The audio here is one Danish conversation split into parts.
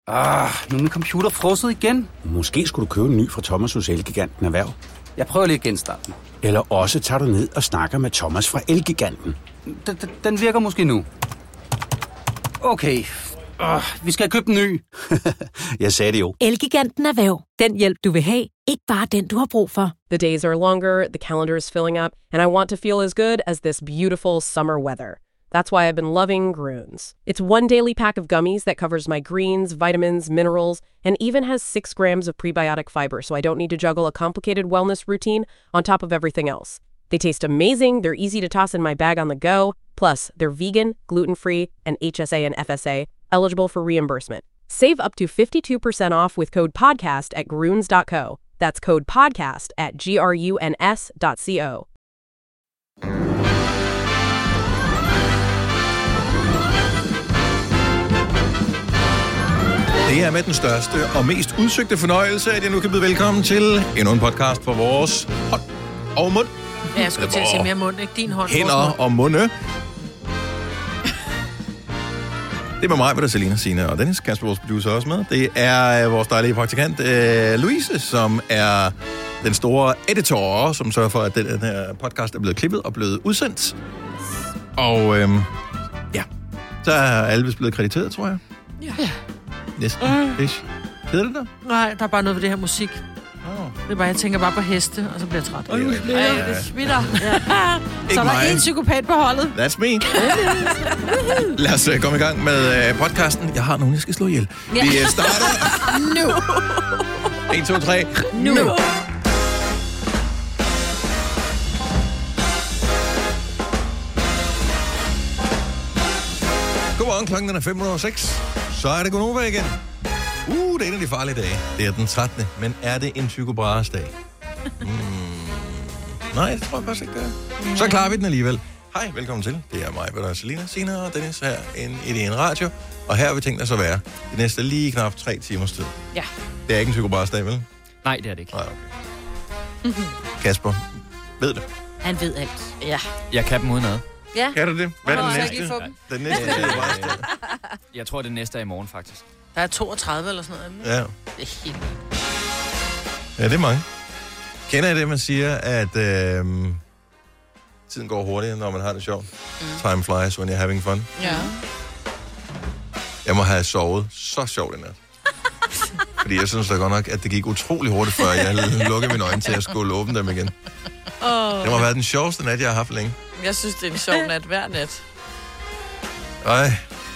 Nu er min computer frosset igen. Måske skulle du købe en ny fra Thomas hos Elgiganten Erhverv. Jeg prøver lige at genstarte den. Eller også tager du ned og snakker med Thomas fra Elgiganten. Den virker måske nu. Okay. Vi skal købe en ny. Jeg sagde det jo. Elgiganten Erhverv. Den hjælp, du vil have. Ikke bare den, du har brug for. The days are longer, the calendar is filling up, and I want to feel as good as this beautiful summer weather. That's why I've been loving Grüns. It's one daily pack of gummies that covers my greens, vitamins, minerals, and even has 6 grams of prebiotic fiber, so I don't need to juggle a complicated wellness routine on top of everything else. They taste amazing, they're easy to toss in my bag on the go, plus they're vegan, gluten-free, and HSA and FSA, eligible for reimbursement. Save up to 52% off with code PODCAST at Grüns.co. That's code PODCAST at GRUNS.co. Det er med den største og mest udsøgte fornøjelse, at jeg nu kan byde velkommen til endnu en podcast for vores hånd og mund. Ja, jeg skulle til at sige mere mund, ikke? Din hånd. Hænder og munde. Det er med mig, hvor der er Selina, Signe og Dennis. Kasper, vores producer, også med. Det er vores dejlige praktikant, Louise, som er den store editor, som sørger for, at den her podcast er blevet klippet og blevet udsendt. Og ja, så er alle vist blevet krediteret, tror jeg. Ja. Næsten. Hedder det der? Nej, der er bare noget ved det her musik. Det er bare, jeg tænker bare på heste, og så bliver jeg træt. Det smitter. Ja. Så er der en psykopat på holdet. That's me. Lad os komme i gang med podcasten. Jeg har nogen, jeg skal slå ihjel. Ja. Vi starter nu. 1, 2, 3. Nu. Godmorgen, klokken er 5:06. Så er det Gonova igen. Det er en af de farlige dage. Det er den 13. Men er det en psykobraresdag? Nej, det tror jeg faktisk ikke, det er. Så klarer vi den alligevel. Hej, velkommen til. Det er mig, der er Selina, Signe og Dennis her i en radio. Og her har vi tænkt os at være de næste lige knap 3 timers tid. Ja. Det er ikke en psykobraresdag, vel? Nej, det er det ikke. Nej, okay. Kasper, ved det? Han ved alt. Ja. Jeg kan dem udenad. Ja. Kan du det? Hvad er den næste? Den næste psykobraresdag. Jeg tror, det næste er i morgen, faktisk. Der er 32 eller sådan noget. Ja. Det er helt... Ja, det er mange. Kender I det, man siger, at tiden går hurtigere, når man har det sjovt? Time flies when you're having fun. Ja. Jeg må have sovet så sjovt i nat. Fordi jeg synes da godt nok, at det gik utrolig hurtigt, før jeg lukkede mine øjne til at skulle åbne dem igen. Det må have været den sjoveste nat, jeg har haft længe. Jeg synes, det er en sjov nat hver nat. Ej.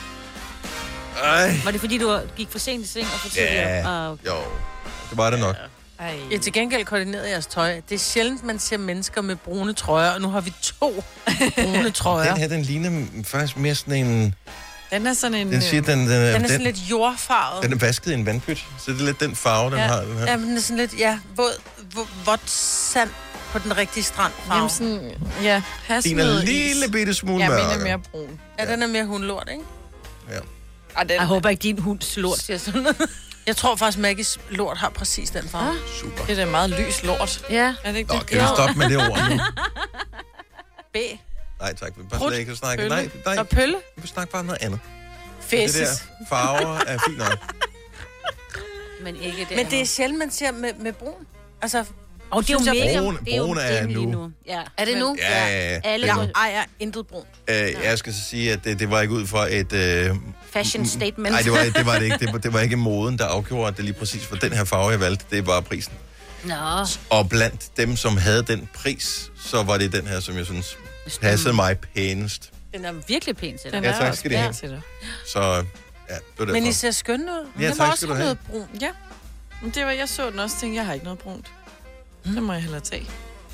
Var det fordi, du gik for sent i seng og for tidligere? Ja, okay. Jo. Det var det nok. Ja, til gengæld koordineret jeres tøj. Det er sjældent, man ser mennesker med brune trøjer, og nu har vi 2 brune trøjer. Den her, den ligner faktisk mere sådan en... Den er sådan en... Den siger, den er sådan lidt jordfarvet. Den er vasket i en vandpyt, så det er lidt den farve, den har. Den her. Ja, men den er sådan lidt, vådt sand på den rigtige strand. Jamen sådan, ja, Den er en lille bitte smule mørkere. Jeg mener mere brun. Ja, den er mere hundlort, ikke? Ja. Jeg håber ikke, din hunds lort siger sådan noget. Jeg tror faktisk, Maggies lort har præcis den farve. Super. Det er da meget lys lort. Ja. Er det ikke Nå, det? kan vi stoppe med det ord nu? B. Nej, tak. Vi bare slet ikke snakke. Nej, Og pølle. vi snakker bare om noget andet. Fæses. Det der farver er fint nok. Men ikke det. Men det er sjældent, man ser med brun. Altså, det er jo mega. Brun er nu. Ja. er det nu? Ja. Alle Jeg ejer intet brunt. Jeg skal så sige, at det var ikke ud fra et... fashion statement. Nej, det var det ikke. Det var ikke moden, der afgjorde, at det lige præcis var den her farve, jeg valgte. Det var prisen. Nå. Og blandt dem, som havde den pris, så var det den her, som jeg synes passede mig pænest. Den er virkelig pæn til dig. Den Ja, tak skal I have. til dig. Så ja, det var Men I derfor. ser skønne ud. Ja, Den tak var skal også du have. noget brun. Ja. Men det var, jeg så den også og tænkte, jeg har ikke noget brunt. Det må jeg hellere tage.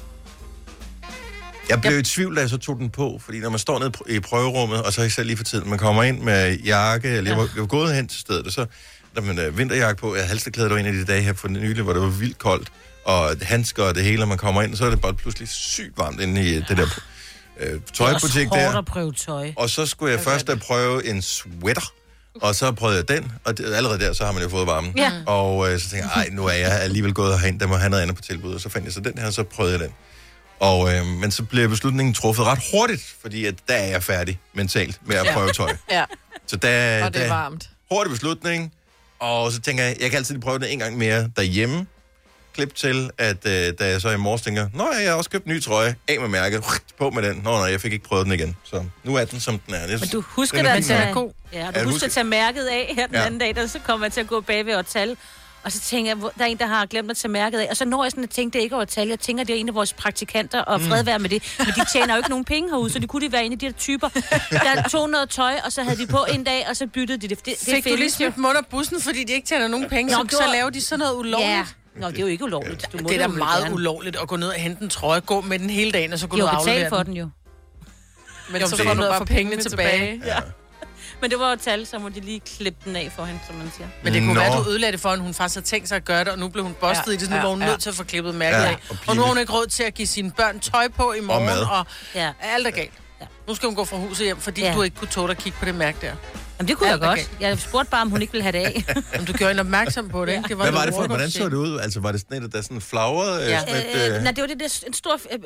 Jeg blev i tvivl, da jeg så tog den på, fordi når man står nede i prøverummet, og så især lige for tiden, man kommer ind med jakke, eller jeg var gået hen til stedet, og så der man vinterjakke på, jeg halsterklæder der en af de dage her for nylig, hvor det var vildt koldt, og handsker og det hele, og man kommer ind, og så er det bare pludselig sygt varmt inde i det der tøjbutik det er der. at prøve tøj. Og så skulle jeg først prøve en sweater, og så prøvede jeg den, og allerede der, så har man jo fået varmen. Ja. Og så tænkte jeg, nu er jeg alligevel gået herhen, der må have noget andet på tilbud, og så fandt jeg så den her, og så prøvede jeg den. Og, men så blev beslutningen truffet ret hurtigt, fordi at der er jeg færdig mentalt med at prøve tøj. Ja, Så der og det er varmt. hurtig beslutning, Og så tænker jeg kan altid prøve det en gang mere derhjemme. Klip til, at da jeg så i morges tænker, jeg har også købt en ny trøje, af med mærket, på med den. Jeg fik ikke prøvet den igen. Så nu er den, som den er. Men du husker at tage mærket af her den anden dag, der så kommer jeg til at gå bagved og tal. Og så tænker jeg, der er en, der har glemt at tage mærket af. Og så når jeg sådan at tænke, det er ikke over tal. Jeg tænker, det er en af vores praktikanter, og fred være med det. Men de tjener jo ikke nogen penge herude, så det kunne være en af de der typer, der tog noget tøj, og så havde de på en dag, og så byttede de det. Fik du lige smidt dem under bussen, fordi de ikke tjener nogen penge, så laver de sådan noget ulovligt? Ja. Nå, det er jo ikke ulovligt. Det er da meget ulovligt at gå ned og hente en trøje, gå med den hele dagen, og så gå ned og aflevere den. Jo, betale for den jo. Men så får du bare pengene tilbage. Ja. Men det var jo tal, så må de lige klippe den af for hende, som man siger. Men det kunne være, at du ødelagde det for hende. Hun faktisk havde tænkt sig at gøre det, og nu blev hun bustet i det, så nu var hun nødt til at få klippet mærket af. Og nu har hun ikke råd til at give sine børn tøj på i morgen, og alt er galt. Ja. Nu skal hun gå fra huset hjem, fordi du ikke kunne tåle at kigge på det mærke der. Jamen det kunne jeg godt. Jeg spurgte bare, om hun ikke ville have det af. Jamen, du gjorde hende opmærksom på det, ikke? Det var hvad var det for, hvordan så det ud? Altså, var det sådan et, der sådan flagrede? Nej, det var det der en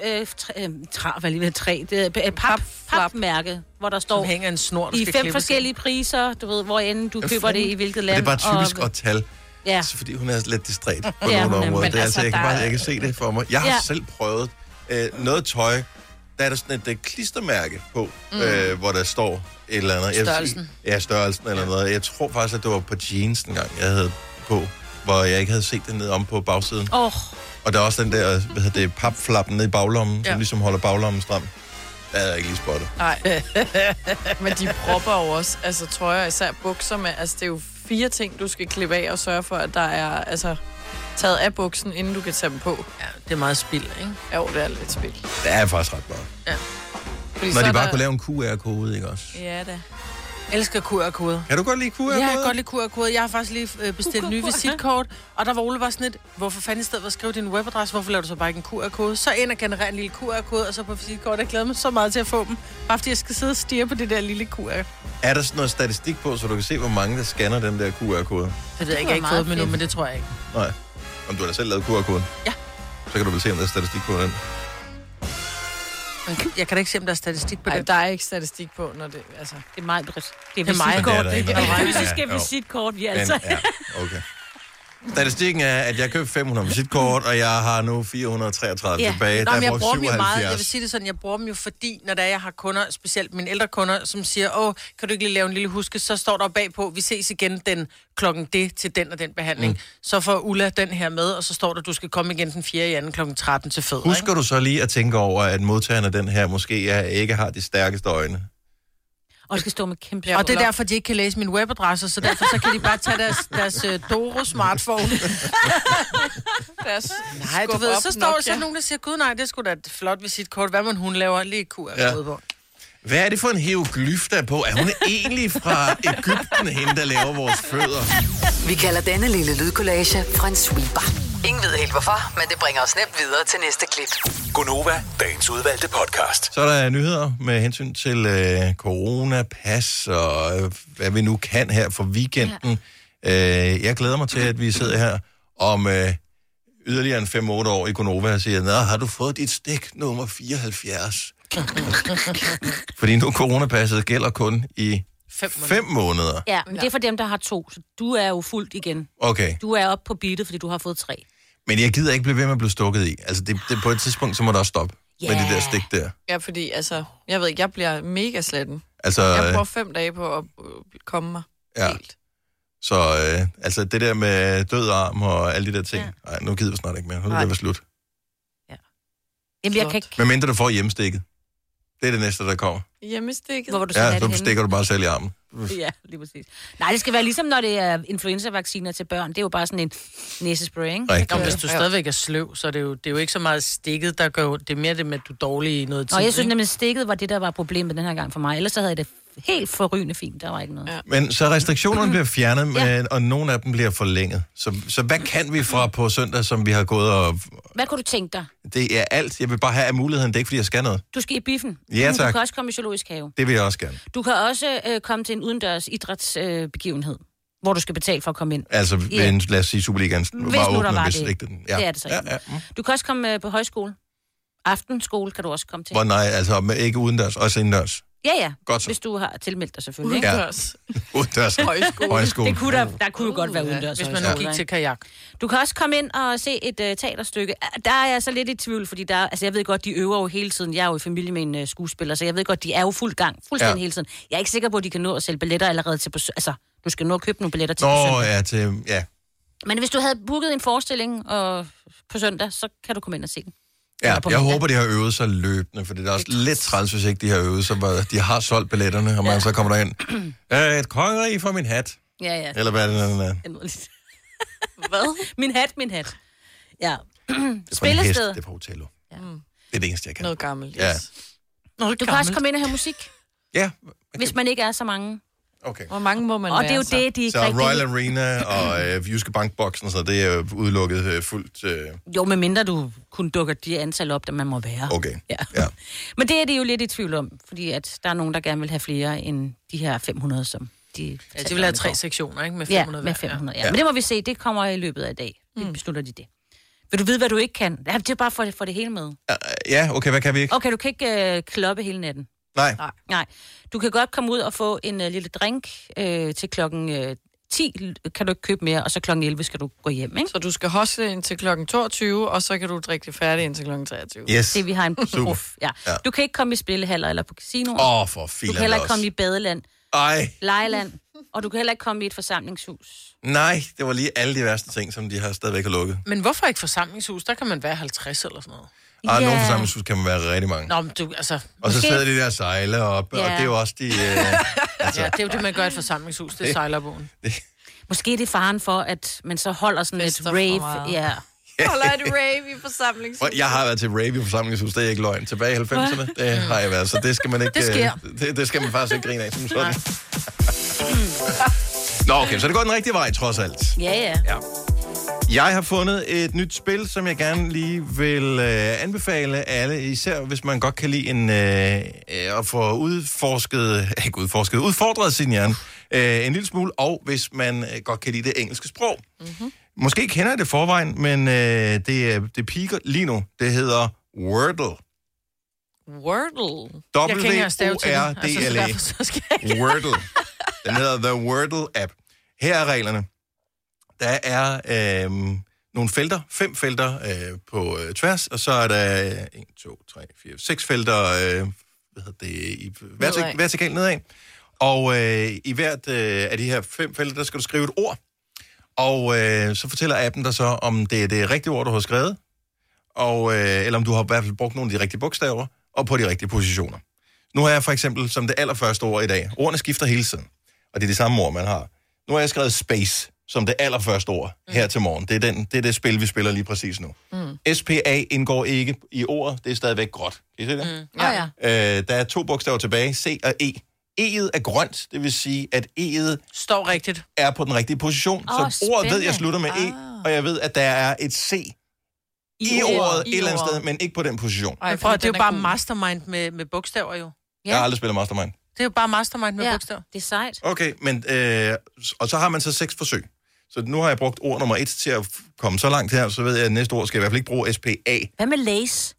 stor papmærke, hvor der står hænger en snor, i 5 forskellige priser, du ved, hvor end du køber det i hvilket land. Det er bare typisk at tal. Ja. Fordi hun er lidt distræt på nogle områder. Det er, altså, jeg kan se det for mig. Jeg har selv prøvet noget tøj. Der er der sådan et klistermærke på, hvor der står et eller andet. Størrelsen. Størrelsen eller noget. Jeg tror faktisk, at det var på jeans en gang, jeg havde på, hvor jeg ikke havde set det ned om på bagsiden. Og der er også den der, papflappen nede i baglommen, som ligesom holder baglommen stram. Det havde jeg ikke lige spottet. Nej. Men de propper jo også, altså trøjer, især bukser med, altså det er jo 4 ting, du skal klippe af og sørge for, at der er, altså taget af buksen, inden du kan tage dem på. Ja, det er meget spild, ikke? Jo, det er lidt spild. Det er faktisk ret meget. Ja. Fordi når de bare kunne lave en QR-kode, ikke også? Ja, det. Jeg elsker QR-koder. Kan du godt lide QR-koder? Ja, jeg kan godt lide QR-koder. Jeg har faktisk lige bestilt nye visitkort, og der var Ole bare sådan et, hvorfor fanden i stedet for at skrive din webadresse, hvorfor laver du så bare ikke en QR-kode? Så ind og generere en lille QR-kode, og så på visitkort. Jeg glæder mig så meget til at få dem, bare fordi jeg skal sidde og stirre på det der lille QR. Er der sådan noget statistik på, så du kan se, hvor mange der scanner den der QR-kode? Det ved jeg ikke, jeg har ikke fået med nu, men det tror jeg ikke. Nej. Om du har da selv lavet QR-koden? Ja. Så kan du vel se, om der er statistik på den. Jeg kan da ikke se, om der er statistik på det. Der er ikke statistik på, når det, altså. Det er mig, det er visitkort. Det er fysiske visitkort, vi altså. Ja, okay. Statistikken er, at jeg købte 500 visitkort, og jeg har nu 433 tilbage. Nå, men jeg bruger dem jo meget. Jeg vil sige det sådan, jeg bruger dem jo, fordi når jeg har kunder, specielt mine ældre kunder, som siger, kan du ikke lige lave en lille huske, så står der bagpå, vi ses igen den klokken det til den og den behandling. Så får Ulla den her med, og så står der, du skal komme igen den 4. januar klokken 13 til fødder. Husker du så lige at tænke over, at modtagerne af den her måske ikke har de stærkeste øjne? Og skal stå med kæmpe. Og det er derfor, de ikke kan læse min webadresse, så derfor så kan de bare tage deres Doro-smartphone. Nej, du ved, så står der nogen, der siger, gud nej, det skulle da et flot visitkort. Hvad man hun laver lige QR-kode på. Hvad er det for en hieroglyf, der er på? Er hun egentlig fra Egypten, hende, der laver vores fødder? Vi kalder denne lille lydkollage en sweeper. Ingen ved helt hvorfor, men det bringer os nemt videre til næste klip. Gonova, dagens udvalgte podcast. Så er der nyheder med hensyn til coronapas og hvad vi nu kan her for weekenden. Jeg glæder mig til, at vi sidder her om yderligere en 5-8 år i Gonova og siger, har du fået dit stik nummer 74? Fordi nu coronapasset gælder kun i 5 måneder. Ja, men det er for dem, der har 2, så du er jo fuldt igen. Okay. Du er oppe på beatet, fordi du har fået 3. Men jeg gider ikke blive ved med at blive stukket i. Altså, det på et tidspunkt, så må der også stoppe med det der stik der. Ja, fordi, altså, jeg ved ikke, jeg bliver mega sletten. Altså, jeg bruger 5 dage på at komme mig helt. Så altså, det der med død arm og alle de der ting, nej, nu gider vi snart ikke mere. Nu er det være slut. Ja. Jamen, jeg kan ikke... Men mindre du får hjemmestikket. Det er det næste, der kommer. Hjemmestikket? Hvor du så stikker du bare selv i armen. Ja, lige præcis. Nej, det skal være ligesom, når det er influenza-vacciner til børn. Det er jo bare sådan en næsespray, ikke? Rigtigt. Hvis du stadigvæk er sløv, så det er jo ikke så meget stikket, der gør. Det er mere det med, at du er dårlig i noget tid. Og jeg synes nemlig, stikket var det, der var problemet den her gang for mig. Ellers så havde jeg det helt forrygende fint. Der var ikke noget. Ja. Men så restriktionerne bliver fjernet, og nogle af dem bliver forlænget. Så hvad kan vi fra på søndag, som vi har gået og... Hvad kunne du tænke dig? Det er alt. Jeg vil bare have af muligheden. Det er ikke, fordi jeg skal noget. Du skal i biffen. Ja, tak. Du kan også komme i zoologisk have. Det vil jeg også gerne. Du kan også komme til en udendørs idrætsbegivenhed, hvor du skal betale for at komme ind. Altså, lad os sige, Superligaen var åbnet, hvis ikke den... Ja. Det er det så ikke. Ja. Du kan også komme på højskole. Aftenskole kan du også komme til. Nej, altså ikke udendørs, også indendørs. Ja. Godt så. Hvis du har tilmeldt dig selvfølgelig. Ja. Udendørs. Højskole. Det kunne der kunne jo godt være udendørs. Hvis man nu gik til kajak. Du kan også komme ind og se et teaterstykke. Der er jeg så lidt i tvivl, fordi jeg ved godt, de øver jo hele tiden. Jeg er jo i familie med en skuespiller, så jeg ved godt, de er jo fuldstændig hele tiden. Jeg er ikke sikker på, at de kan nå at sælge billetter allerede til du skal nå at købe nogle billetter til søndag. Men hvis du havde booket en forestilling på søndag, så kan du komme ind og se den. Ja, jeg håber, de har øvet sig løbende, for det er også lidt træls, hvis ikke de har øvet sig, hvor de har solgt billetterne, og man så kommer derind. Et kongerige for min hat. Ja. Eller hvad er det? Hvad? Min hat. Ja. Spillested. Det er på hotellet. Ja. Det er det eneste, jeg kan. Noget gammelt, ja. Du kan også komme ind og høre musik. Ja. Hvis man ikke er så mange. Okay. Hvor mange må man være? Og det er jo det, de ikke så Royal Arena og Jyske Bank-boksen, så det er udelukket fuldt. Jo, med mindre du kun dukker de antal op, der man må være. Okay. Ja. Men det er det jo lidt i tvivl om, fordi at der er nogen, der gerne vil have flere end de her 500, som de... Ja, de vil have 3 sektioner, ikke? Med 500 med 500, ja. Men det må vi se, det kommer i løbet af dag. Det beslutter de det. Vil du vide, hvad du ikke kan? Det er bare for at få det hele med. Ja, okay, hvad kan vi ikke? Okay, du kan ikke kloppe hele natten. Nej. Du kan godt komme ud og få en lille drink til klokken 10, kan du ikke købe mere, og så klokken 11 skal du gå hjem, ikke? Så du skal hostle ind til klokken 22, og så kan du drikke det færdigt ind til klokken 23. Yes. Det vi har en prof. Ja. Du kan ikke komme i spillehaller eller på casinoer. For filan. Du kan heller ikke komme i badeland. Ej. Lejeland. Og du kan heller ikke komme i et forsamlingshus. Nej, det var lige alle de værste ting, som de har stadigvæk har lukket. Men hvorfor ikke forsamlingshus? Der kan man være 50 eller sådan noget. Nogle forsamlingshus kan man være rigtig mange. Nå, men du, altså... Og så sidder de der og sejler op, og det er jo også de... altså. Ja, det er jo det, man gør i et forsamlingshus. Det er sejlerbogen. Måske er det faren for, at man så holder sådan et rave. Ja. Holder et rave i forsamlingshus. Jeg har været til rave i forsamlingshus, det er ikke løgn. Tilbage i 90'erne, det har jeg været, så det skal man ikke... Det skal man faktisk ikke grine af som sådan. Nå, okay, så det går den rigtige vej, trods alt. Ja. Jeg har fundet et nyt spil, som jeg gerne lige vil anbefale alle, især hvis man godt kan lide at få udfordret sin hjerne en lille smule, og hvis man godt kan lide det engelske sprog. Mm-hmm. Måske kender jeg det forvejen, men det piker lige nu. Det hedder Wordle. Wordle? W-O-R-D-L-E. Wordle. Den hedder The Wordle App. Her er reglerne. Der er nogle felter, 5 felter på tværs, og så er der 1, 2, 3, 4, 6 felter vertikalt nedad. Og i hvert af de her 5 felter, der skal du skrive et ord. Og så fortæller appen dig så, om det er det rigtige ord, du har skrevet, eller om du har i hvert fald brugt nogle af de rigtige bogstaver, og på de rigtige positioner. Nu har jeg for eksempel som det allerførste ord i dag. Ordene skifter hele tiden, og det er de samme ord, man har. Nu har jeg skrevet space som det allerførste ord her til morgen. Det er det spil, vi spiller lige præcis nu. SPA indgår ikke i ordet. Det er stadigvæk gråt. Kan I se det? Der er 2 bogstaver tilbage. C og E. E'et er grønt, det vil sige, at E'et står rigtigt. Er på den rigtige position. Så ordet ved, jeg slutter med E, og jeg ved, at der er et C i ordet et eller andet sted, men ikke på den position. Det er jo bare mastermind med bogstaver jo. Jeg har aldrig spillet mastermind. Det er jo bare mastermind med bogstaver. Det er sejt. Okay, men og så har man så 6 forsøg. Så nu har jeg brugt ord nummer 1 til at komme så langt her, så ved jeg, at næste ord skal jeg i hvert fald ikke bruge SPA. Hvad med lace?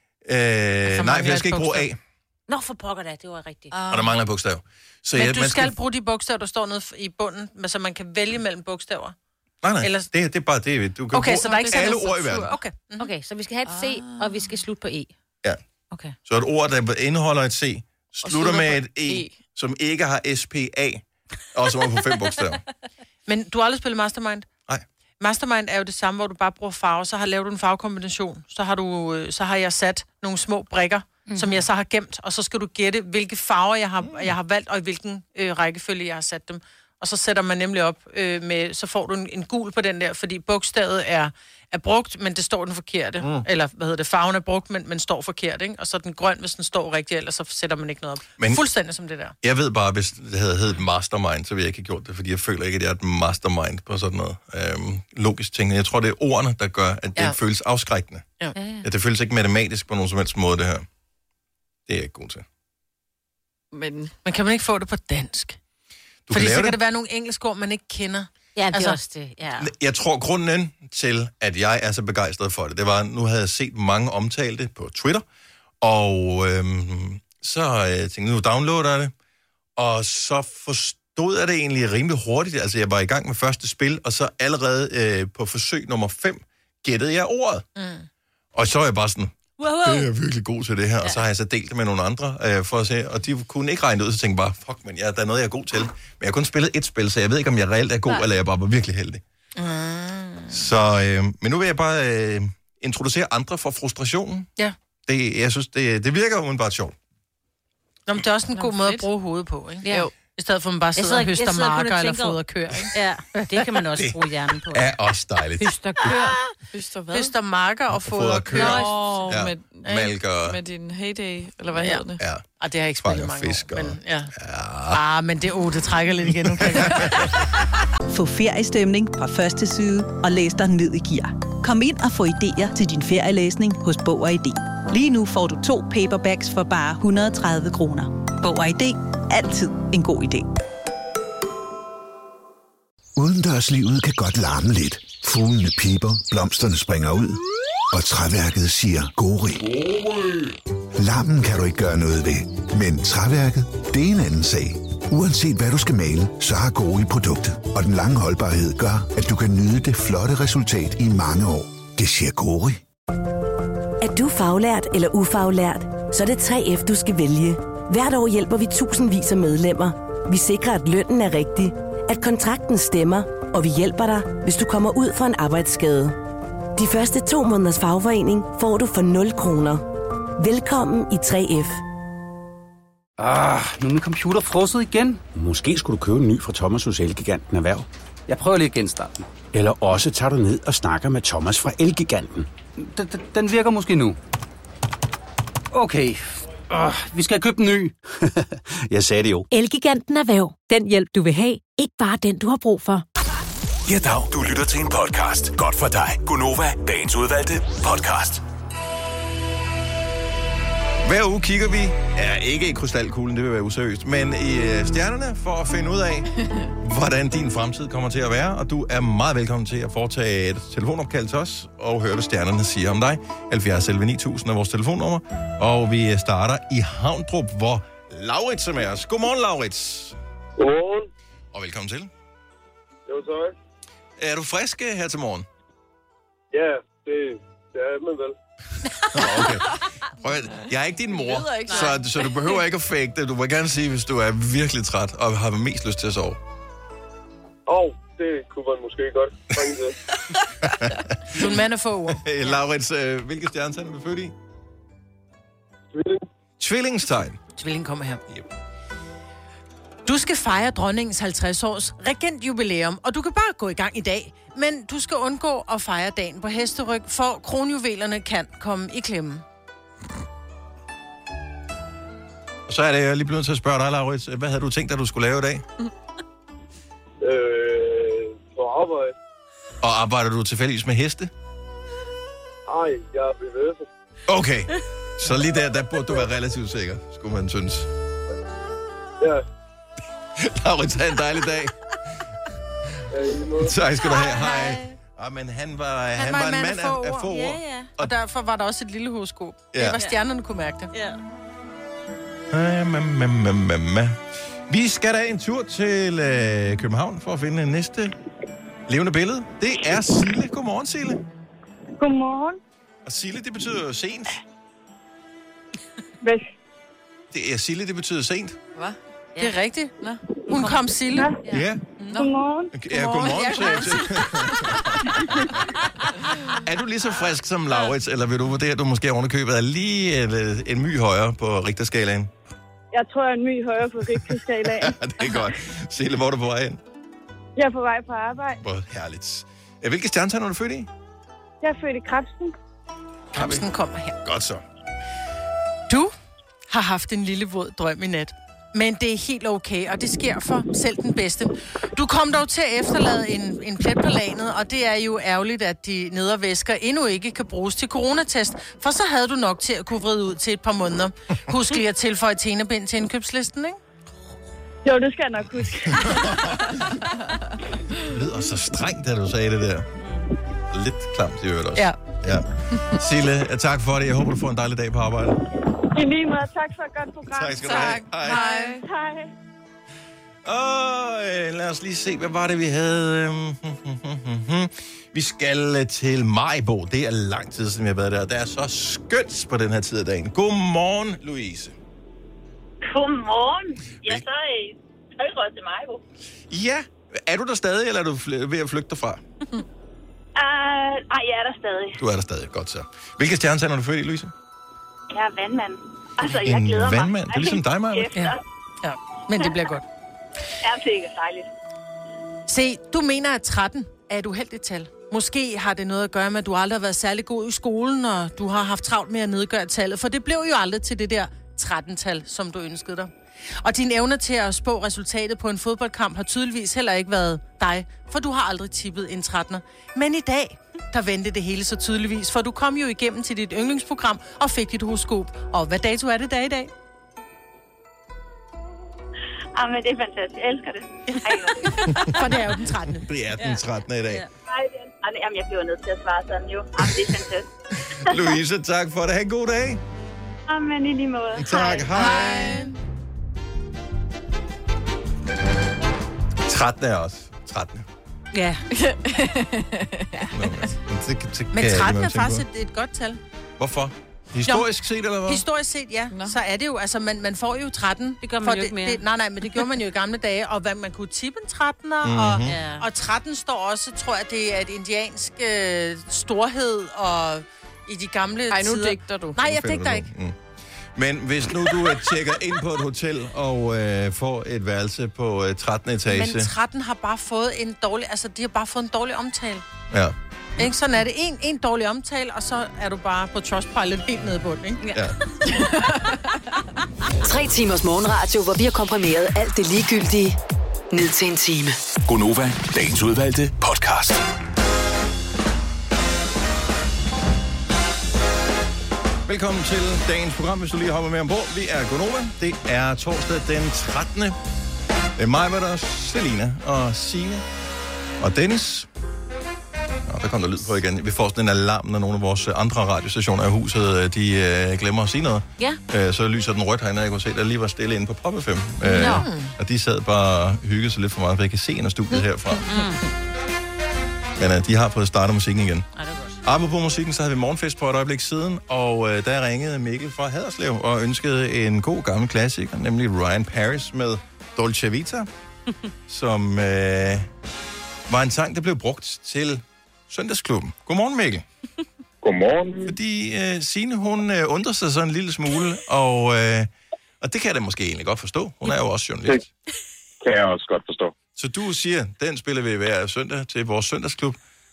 Nej, for jeg skal ikke bruge A. Nå, for pokker da, det var rigtigt. Og der mangler bogstav. Så men du skal bruge de bogstaver, der står nede i bunden, så man kan vælge mellem bogstaver. Nej. Eller... Det er bare det. Du kan bruge så der er ikke alle ord i verden. Okay, så vi skal have et C, og vi skal slutte på E. Ja. Okay. Så et ord, der indeholder et C, slutter med et E, som ikke har SPA, og som er på 5 bogstaver. Men du har aldrig spillet Mastermind? Nej. Mastermind er jo det samme, hvor du bare bruger farver. Så har lavet du en farvekombination. Så har jeg sat nogle små brikker, som jeg så har gemt, og så skal du gætte, hvilke farver jeg har valgt, og i hvilken rækkefølge jeg har sat dem. Og så sætter man nemlig op så får du en gul på den der, fordi bogstavet er brugt, men det står den forkerte. Eller, farven er brugt, men står forkert, ikke? Og så den grøn, hvis den står rigtigt, ellers så sætter man ikke noget op. Men fuldstændig som det der. Jeg ved bare, hvis det havde heddet mastermind, så ville jeg ikke have gjort det, fordi jeg føler ikke, at jeg er et mastermind på sådan noget logisk ting. Jeg tror, det er ordene, der gør, at det føles afskrækkende. Ja, det føles ikke matematisk på nogen som helst måde, det her. Det er jeg ikke god til. Men kan man ikke få det på dansk? Fordi så kan det være nogle engelske ord, man ikke kender. Ja, det er også det. Ja. Jeg tror, grunden til, at jeg er så begejstret for det, det var, nu havde jeg set mange omtalte på Twitter, og Så tænkte jeg, nu downloader jeg det. Og så forstod jeg det egentlig rimelig hurtigt. Altså, jeg var i gang med første spil, og så allerede på forsøg nummer 5 gættede jeg ordet. Og så er jeg bare sådan, det er jeg virkelig god til det her. Ja. Og så har jeg så delt det med nogle andre for at se, og de kunne ikke regne ud, så tænkte jeg bare, fuck man, der er noget, jeg er god til. Men jeg har kun spillet et spil, så jeg ved ikke, om jeg reelt er god, eller jeg bare var virkelig heldig. Så, men nu vil jeg bare introducere andre for frustrationen. Ja. Jeg synes, det virker udenbart sjovt. Nå, men det er også en god måde at bruge hovedet på, ikke? Ja. Jo. I stedet for, at man bare sidder og høster marker eller fodrer køer, ikke? Ja, det kan man også bruge hjernen på. Det er også dejligt. Høster køer. Høster hvad? Høster marker og fodrer køer. Ja, malker. Med din heyday, eller hvad hedder det? Ja. Det har jeg ikke spillet mange fisk år. Men, men det trækker lidt igen nu. Få feriestemning fra første side og læs dig ned i gear. Kom ind og få idéer til din ferielæsning hos Bog og ID. Lige nu får du 2 paperbacks for bare 130 kroner. Bog og ID. Altid en god idé. Udendørslivet kan godt larme lidt. Fuglene piper, blomsterne springer ud, og træværket siger gori. Larmen kan du ikke gøre noget ved, men træværket, det er en anden sag. Uanset hvad du skal male, så har Gori produktet, og den lange holdbarhed gør, at du kan nyde det flotte resultat i mange år. Det siger Gori. Er du faglært eller ufaglært, så er det 3F, du skal vælge. Hvert år hjælper vi tusindvis af medlemmer. Vi sikrer, at lønnen er rigtig, at kontrakten stemmer, og vi hjælper dig, hvis du kommer ud for en arbejdsskade. De første 2 måneders fagforening får du for 0 kroner. Velkommen i 3F. Nu er min computer frosset igen. Måske skulle du købe en ny fra Thomas hos Elgiganten Erhverv. Jeg prøver lige at genstarte den. Eller også tager du ned og snakker med Thomas fra Elgiganten. Den virker måske nu. Okay. Vi skal købe en ny. Jeg sagde det jo. Elgiganten Erhverv. Den hjælp, du vil have. Ikke bare den, du har brug for. Ja, dag. Du lytter til en podcast. Godt for dig. Gonova, dagens udvalgte podcast. Hver uge kigger vi, ikke i krystalkuglen, det vil være useriøst, men i stjernerne for at finde ud af, hvordan din fremtid kommer til at være. Og du er meget velkommen til at foretage et telefonopkald til os og høre, hvad stjernerne siger om dig. 70 11 9000 er vores telefonnummer. Og vi starter i Havndrup, hvor Laurits er med os. Godmorgen, Laurits. Godmorgen. Og velkommen til. Jo, tak. Er du frisk her til morgen? Ja, det er man vel. Okay. Jeg er ikke din mor, så du behøver ikke at fake det. Du må gerne sige, hvis du er virkelig træt og har mest lyst til at sove. Det kunne man måske godt bringe til. Du er en mand af få ord. Laurits, hvilke stjernetegn er du født i? Tvilling. Tvillingstegn. Tvilling kommer her. Yep. Du skal fejre dronningens 50-års regentjubilæum, og du kan bare gå i gang i dag. Men du skal undgå at fejre dagen på hesteryg, for kronjuvelerne kan komme i klemme. Og så er det, jeg lige blevet til at spørge dig, Laurits. Hvad havde du tænkt, at du skulle lave i dag? For arbejde. Og arbejder du tilfældigvis med heste? Nej, jeg er bevæget. Okay, så lige der burde du være relativt sikker, skulle man synes. Ja. Laurits, have en dejlig dag. Tak skal du have. Hej. Men han var en mand af få ord. Ja. Og derfor var der også et lille horoskop. Ja. Det var stjernerne kunne mærke det. Ja. Vi skal da en tur til København for at finde næste levende billede. Det er Sille. Godmorgen, Sille. Godmorgen. Og Sille, det betyder jo sent. Hvad? Det er Sille, det betyder sent. Hvad? Ja. Det er rigtigt. Nå. Hun kom Sille. Ja. Godmorgen. Ja, godmorgen. Er du lige så frisk som Laurits, eller vil du vurdere, at du måske ovenikøbet er lige en my højere på Richterskalaen? Jeg tror, jeg er en my højere på Richterskalaen. Det er godt. Sille, hvor er du på vej hen? Jeg er på vej på arbejde. Hvor herligt. Hvilke stjernetegn er du født i? Jeg er født i Krebsen. Krebsen kommer her. Godt så. Du har haft en lille våd drøm i nat. Men det er helt okay, og det sker for selv den bedste. Du kom dog til at efterlade en plet på lagenet, og det er jo ærgerligt, at de nedre væsker endnu ikke kan bruges til coronatest, for så havde du nok til at kunne vride ud til et par måneder. Husk lige at tilføje tenebind til indkøbslisten, ikke? Jo, det skal jeg nok huske. Det lyder så strengt, da du sagde det der. Lidt klamt i øvrigt også. Ja. Sille, tak for det. Jeg håber, du får en dejlig dag på arbejde. I lige måde, tak for et godt program. Tak skal du have. Hej. Hej. Lad os lige se, hvad var det, vi havde? Vi skal til Maribo. Det er lang tid siden, vi har været der. Det er så skønt på den her tid af dagen. Godmorgen, Louise. Godmorgen. Jeg så i Tøjrød til Maribo. Ja. Er du der stadig, eller er du ved at flygte derfra? Nej, jeg er der stadig. Du er der stadig. Godt så. Hvilke stjernetegn er du født i, Louise? Jeg er vandmand. Altså, jeg glæder mig. Vandmand? Det er ligesom dig, Maja. Ja, men det bliver godt. Ja, det er dejligt. Se, du mener, at 13 er et uheldigt tal. Måske har det noget at gøre med, at du aldrig har været særlig god i skolen, og du har haft travlt med at nedgøre tallet, for det blev jo aldrig til det der 13-tal, som du ønskede dig. Og din evne til at spå resultatet på en fodboldkamp har tydeligvis heller ikke været dig, for du har aldrig tippet en 13'er. Men i dag, der vendte det hele så tydeligvis, for du kom jo igennem til dit yndlingsprogram og fik dit horoskop. Og hvad dato er det i dag? Men det er fantastisk. Jeg elsker det. For det er jo den 13. Det er den 13. i dag. Nej, jamen, jeg bliver nødt til at svare sådan jo. Det er fantastisk. Louise, tak for det. Ha' en god dag. Men i lige måde. Tak, hej. 13 er også. 13. Ja. Men 13 er faktisk et godt tal. Hvorfor? Historisk set, eller hvad? Historisk set, ja. Så er det jo, altså, man får jo 13. Det gør man jo ikke mere. Nej, men det gjorde man jo i gamle dage. Og hvad man kunne tippe en 13'er. Og 13 står også, tror jeg, det er et indiansk storhed, og i de gamle tider. Ej, nu digter du. Nej, jeg digter ikke. Men hvis nu du tjekker ind på et hotel og får et værelse på 13. etage... Men 13 har bare fået en dårlig... Altså, de har bare fået en dårlig omtale. Ja. Ikke? Sådan er det. En dårlig omtale, og så er du bare på Trustpilot helt nede på den, ikke? Ja. 3 timers morgenradio, hvor vi har komprimeret alt det ligegyldige ned til en time. Gonova, dagens udvalgte podcast. Velkommen til dagens program, hvis du lige hopper med ombord. Vi er Gonova. Det er torsdag den 13. Det er mig, hvad der er Selina og Signe og Dennis. Og der kom der lyd på igen. Vi får sådan en alarm, når nogle af vores andre radiostationer i huset, de glemmer at sige noget. Ja. Så lyser den rødt herinde, og jeg kunne se, der lige var stille inde på Pop FM. Og de sad bare og hyggede sig lidt for meget, for jeg kan se en af studiet herfra. Men de har fået startet musikken igen. Apropos musikken, så havde vi morgenfest på et øjeblik siden, og der ringede Mikkel fra Haderslev og ønskede en god gammel klassiker, nemlig Ryan Paris med Dolce Vita, som var en sang, der blev brugt til Søndagsklubben. Godmorgen, Mikkel. Godmorgen. Fordi Signe, hun undrer sig sådan en lille smule, og det kan jeg da måske egentlig godt forstå. Hun er jo også journalist. Det kan jeg også godt forstå. Så du siger, den spiller vi hver søndag til vores søndagsklub.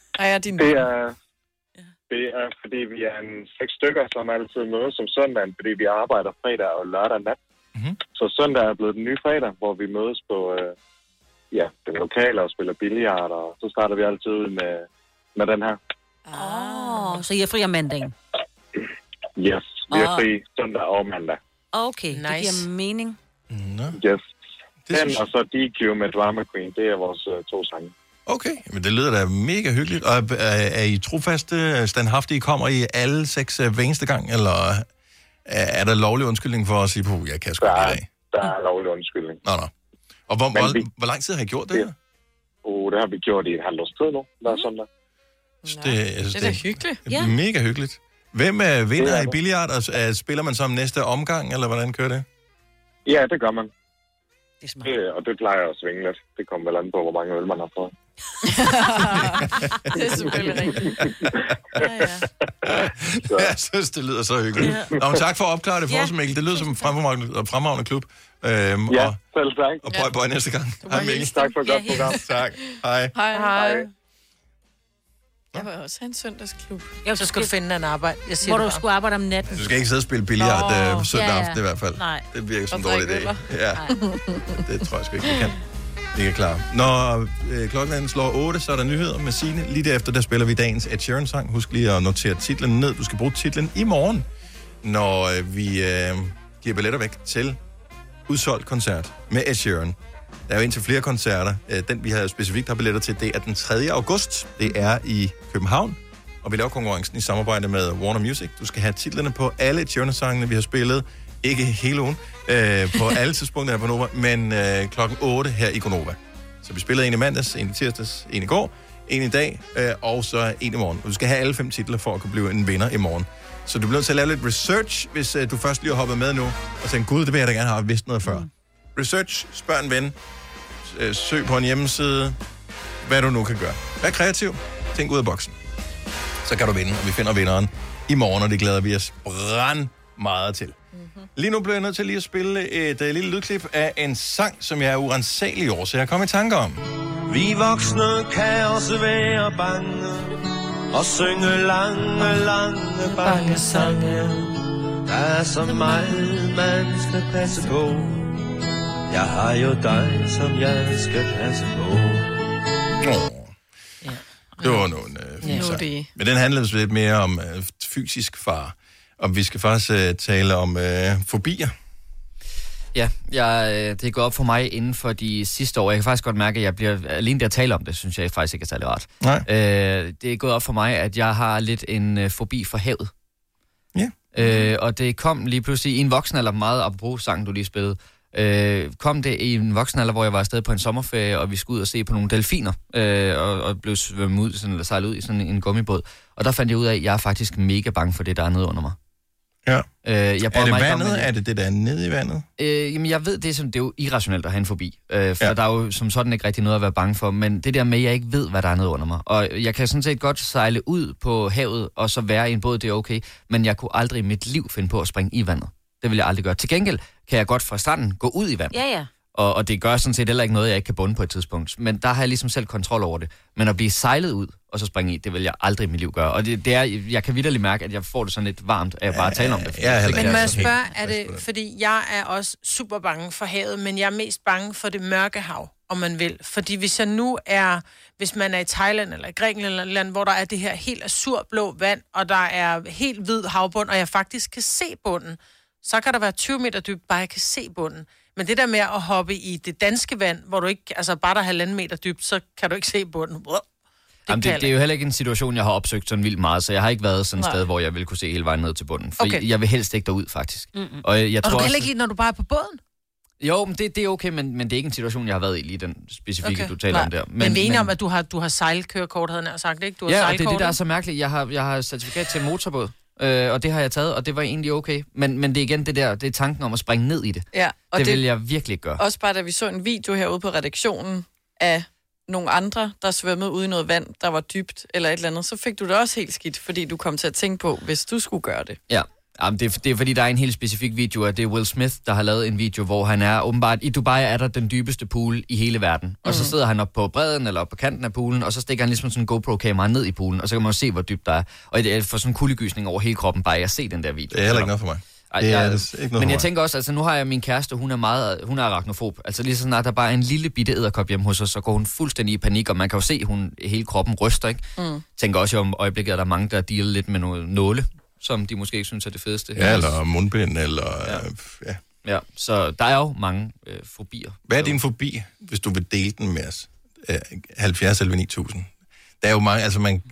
Det er, fordi vi er 6 stykker, som altid mødes om søndagen, fordi vi arbejder fredag og lørdag nat. Mm-hmm. Så søndag er blevet den nye fredag, hvor vi mødes på det lokale og spiller billiard, og så starter vi altid ud med den her. Så I er fri om mandagen? Yes, vi er fri søndag og mandag. Okay, nice. Det giver mening. Yes. Den og så DQ med Drama Queen, det er vores 2 sange. Okay, men det lyder da mega hyggeligt. Og er I trofaste, standhaftige, kommer I alle 6 hver eneste gang, eller er der lovlig undskyldning for at sige, jeg kan sgu ikke i dag? Der er lovlig undskyldning. Nå. Og hvor lang tid har I gjort det her? Det har vi gjort i et halvt års tid nu, hver søndag. Det er da hyggeligt. Ja. Mega hyggeligt. Hvem vinder i billiard, og spiller man som næste omgang, eller hvordan kører det? Ja, det gør man. Og det plejer at svinge lidt. Det kommer vel an på, hvor mange øl man har fået. Det er selvfølgelig rigtigt. Jeg synes, det lyder så hyggeligt. Nå, men tak for at opklare det for os, Mikkel. Det lyder som en fremragende klub. Selv tak. Og bøj næste gang. Hej, Mikkel. Tak for et godt program. Tak. Hej. Hej. Jeg vil også have en søndagsklub. Så skal du finde en arbejde. Hvor du skulle arbejde om natten. Du skal ikke sidde og spille billiard søndag aften i hvert fald. Nej. Det virker som en dårlig idé. Ja. Det tror jeg sgu ikke, vi kan. Vi er klar. Når klokken slår 8, så er der nyheder med Signe. Lige derefter, der spiller vi dagens Ed Sheeran-sang. Husk lige at notere titlen ned. Du skal bruge titlen i morgen, når vi giver billetter væk til udsolgt koncert med Ed Sheeran. Der er jo indtil flere koncerter. Den, vi specifikt har billetter til, det er den 3. august. Det er i København. og vi laver konkurrencen i samarbejde med Warner Music. Du skal have titlerne på alle Jonas-sangene, vi har spillet. Ikke hele ugen, på alle tidspunkter her på Nova, men klokken 8 her i Gonova. Så vi spillede en i mandags, en i tirsdags, en i går, en i dag, og så en i morgen. Og du skal have alle 5 titler for at kunne blive en vinder i morgen. Så du bliver nødt til at lave lidt research, hvis du først lige har hoppet med nu, og tænker, gud, det vil jeg da gerne have vidst noget før. Research, spørg en ven, søg på en hjemmeside, hvad du nu kan gøre. Vær kreativ, tænk ud af boksen. Så kan du vinde, og vi finder vinderen i morgen, og det glæder vi os meget til. Lige nu bliver jeg nødt til lige at spille et lille lydklip af en sang, som jeg er urensagelig over, så jeg kommer i tanker om. Vi voksne kan også være bange og synge lange bange sange. Der er så meget, man skal passe på. Jeg har jo dig, som jeg skal passe på. Det var nogle fine sang. Men den handler lidt mere om fysisk fare. Og vi skal faktisk tale om fobier. Ja, det er gået op for mig inden for de sidste år. Jeg kan faktisk godt mærke, at jeg bliver alene der at tale om det, synes jeg faktisk ikke er særlig rart. Nej. Det er gået op for mig, at jeg har lidt en fobi for havet. Ja. Og det kom lige pludselig i en voksenalder, meget apropos sangen, du lige spillede, kom det i en voksenalder, hvor jeg var afsted på en sommerferie, og vi skulle ud og se på nogle delfiner, og blev svømmet ud, sådan, eller sejlet ud i sådan en gummibåd. Og der fandt jeg ud af, at jeg er faktisk mega bange for det, der er nede under mig. Ja. Jeg er det vandet? Er det der er nede i vandet? Jamen, jeg ved, det er jo irrationelt at have en fobi. For der er jo som sådan ikke rigtig noget at være bange for. Men det der med, at jeg ikke ved, hvad der er nede under mig. Og jeg kan sådan set godt sejle ud på havet, og så være i en båd, det er okay. Men jeg kunne aldrig i mit liv finde på at springe i vandet. Det vil jeg aldrig gøre. Til gengæld kan jeg godt fra stranden gå ud i vandet. Ja. Og det gør sådan set heller ikke noget, jeg ikke kan bunde på et tidspunkt. Men der har jeg ligesom selv kontrol over det. Men at blive sejlet ud og så springe i, det vil jeg aldrig i mit liv gøre. Og det er, jeg kan vitterligt mærke, at jeg får det sådan lidt varmt af at bare tale om det. Men må jeg spørge, er det, fordi jeg er også super bange for havet, men jeg er mest bange for det mørke hav, om man vil. Fordi hvis man er i Thailand eller i Grækenland eller et land, hvor der er det her helt azurblå vand, og der er helt hvid havbund, og jeg faktisk kan se bunden, så kan der være 20 meter dybt, bare jeg kan se bunden. Men det der med at hoppe i det danske vand, hvor du ikke, altså bare der er 1,5 meter dybt, så kan du ikke se bunden. Det er jo heller ikke en situation, jeg har opsøgt sådan vildt meget, så jeg har ikke været sådan et sted, hvor jeg ville kunne se hele vejen ned til bunden. For jeg vil helst ikke derud, faktisk. Mm-hmm. Og du kan heller ikke lide, når du bare er på båden? Jo, men det er okay, men det er ikke en situation, jeg har været i lige den specifikke, du taler om der. Men vi er enige om, at du har sejlkørekort, havde jeg sagt, ikke? Du har ja, og det er det, der er så mærkeligt. Jeg har certifikat til motorbåd. Og det har jeg taget, og det var egentlig okay. Men det er igen det er tanken om at springe ned i det. Ja, og det vil jeg virkelig ikke gøre. Også bare da vi så en video herude på redaktionen af nogle andre, der svømmede ude i noget vand, der var dybt eller et eller andet, så fik du det også helt skidt, fordi du kom til at tænke på, hvis du skulle gøre det. Ja. Jamen, det er fordi, der er en helt specifik video, og det er Will Smith, der har lavet en video, hvor han er åbenbart, i Dubai er der den dybeste pool i hele verden. Og så sidder han op på bredden eller op på kanten af poolen, og så stikker han ligesom sådan en GoPro-kamera ned i poolen, og så kan man jo se, hvor dybt der er. Og det får sådan en kuldegysning over hele kroppen, bare jeg ser den der video. Det er heller ikke noget for mig. Men jeg tænker også, altså nu har jeg min kæreste, hun er arachnofob. Altså lige så snart der bare er en lille bitte edderkop hjemme hos os, så går hun fuldstændig i panik, og man kan jo se, hun hele kroppen ryster, ikke? Tænker også om øjeblikket, at der er mange, der dealer lidt med noget nåle, som de måske ikke synes er det fedeste. Ja, eller mundbind, eller... Ja, så der er jo mange fobier. Hvad er din fobi, hvis du vil dele den med os? 70 eller 9000. Der er jo mange, altså man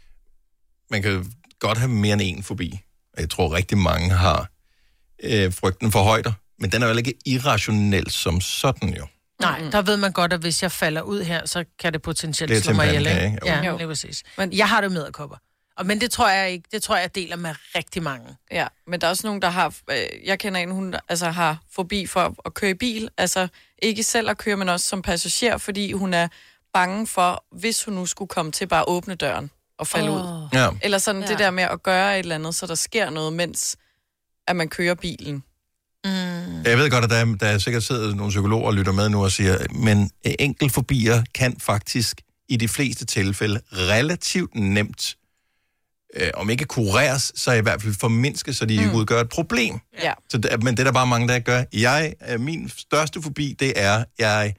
kan godt have mere end en fobi. Og jeg tror rigtig mange har frygten for højder. Men den er jo ikke irrationel som sådan jo. Nej, der ved man godt, at hvis jeg falder ud her, så kan det potentielt slå mig ihjel. Ja, det er præcis. Men jeg har det med edderkopper. Men det tror jeg ikke. Det tror jeg deler med rigtig mange. Ja, men der er også nogen, der har... Jeg kender en, hun altså har fobi for at køre i bil. Altså ikke selv at køre, men også som passager, fordi hun er bange for, hvis hun nu skulle komme til bare at åbne døren og falde ud. Ja. Eller sådan det der med at gøre et eller andet, så der sker noget, mens at man kører bilen. Jeg ved godt, at der sikkert sidder nogle psykologer og lytter med nu og siger, men enkeltfobier kan faktisk i de fleste tilfælde relativt nemt om ikke kureres, så i hvert fald formindskes, så de ikke udgør et problem. Ja. Men det er der bare mange, der gør. Min største fobi, det er, jeg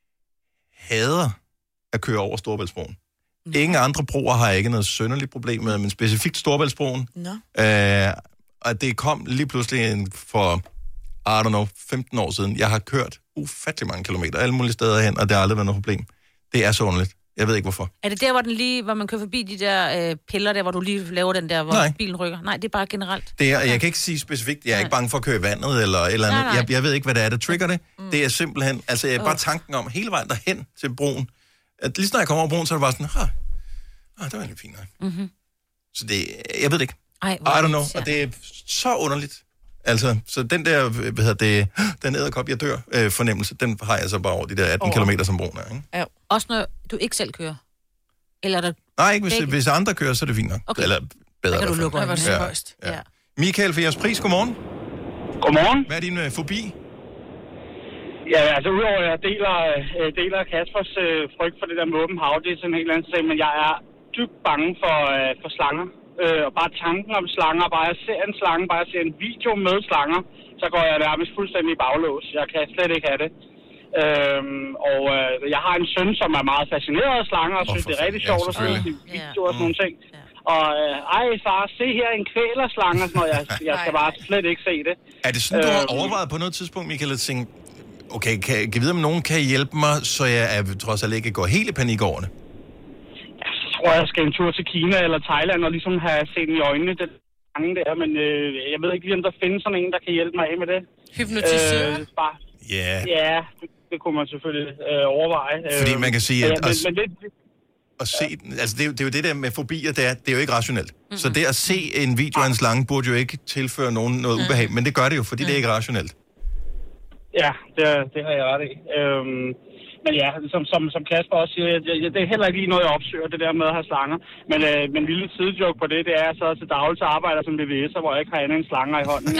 hader at køre over Storebæltsbroen. Ingen andre broer har ikke noget synderligt problem med, men specifikt Storebæltsbroen. Og det kom lige pludselig for, 15 år siden. Jeg har kørt ufattelig mange kilometer, alle mulige steder hen, og det har aldrig været noget problem. Det er så underligt. Jeg ved ikke, hvorfor. Er det der, hvor man kører forbi de der piller, der hvor du lige laver den der, hvor bilen rykker? Nej, det er bare generelt. Det er, jeg kan ikke sige specifikt, jeg er ikke bange for at køre i vandet eller andet. Jeg ved ikke, hvad det er, der trigger det. Det er simpelthen, altså bare tanken om hele vejen derhen til broen. At lige når jeg kommer over broen, så er det bare sådan, det var lidt fint nok. Så det, jeg ved det ikke. I don't know, og det er så underligt. Altså, så den der, den edderkop, jeg dør fornemmelse, den har jeg så bare over de der 18 kilometer, som broen er, ikke? Ja. Også når du ikke selv kører? Eller der... Nej, ikke hvis andre kører, så er det fint nok. Okay. Eller bedre. Der kan du lukke øjnene. Ja. Michael fra Jeres Pris, godmorgen. Godmorgen. Hvad er din fobi? Ja, altså udover at jeg deler Kaspers frygt for det der med åben hav, det er sådan en helt anden sag, men jeg er dybt bange for slanger. Og bare tanken om slanger, bare jeg ser en slange, bare jeg ser en video med slanger, så går jeg nærmest fuldstændig i baglås. Jeg kan slet ikke have det. Jeg har en søn, som er meget fascineret af slanger, og synes, det er rigtig sjovt at se videoer og sådan nogle ting. Og far, se her en kvælerslange og sådan noget. Jeg skal bare slet ikke se det. Er det sådan, du har overvejet på noget tidspunkt, Michael, at tænke, okay, kan jeg vide, om nogen kan hjælpe mig, så jeg trods alt ikke går helt i panik over det? Jeg tror, jeg skal en tur til Kina eller Thailand og ligesom have set den i øjnene, det lange der, men jeg ved ikke lige, om der findes sådan en, der kan hjælpe mig af med det. Hypnotisere? Ja, det kunne man selvfølgelig overveje. Fordi man kan sige, at at se den, altså det er jo det der med fobier, det er jo ikke rationelt. Så det at se en video af en slange, burde jo ikke tilføre nogen noget ubehag, men det gør det jo, fordi det er ikke rationelt. Ja, det har jeg ret i. Men ja, som Kasper også siger, det er heller ikke lige noget, jeg opsøger, det der med at have slanger. Men en lille sidejoke på det er så til dagligt arbejder som VVS'er, hvor jeg ikke har andet end slanger i hånden.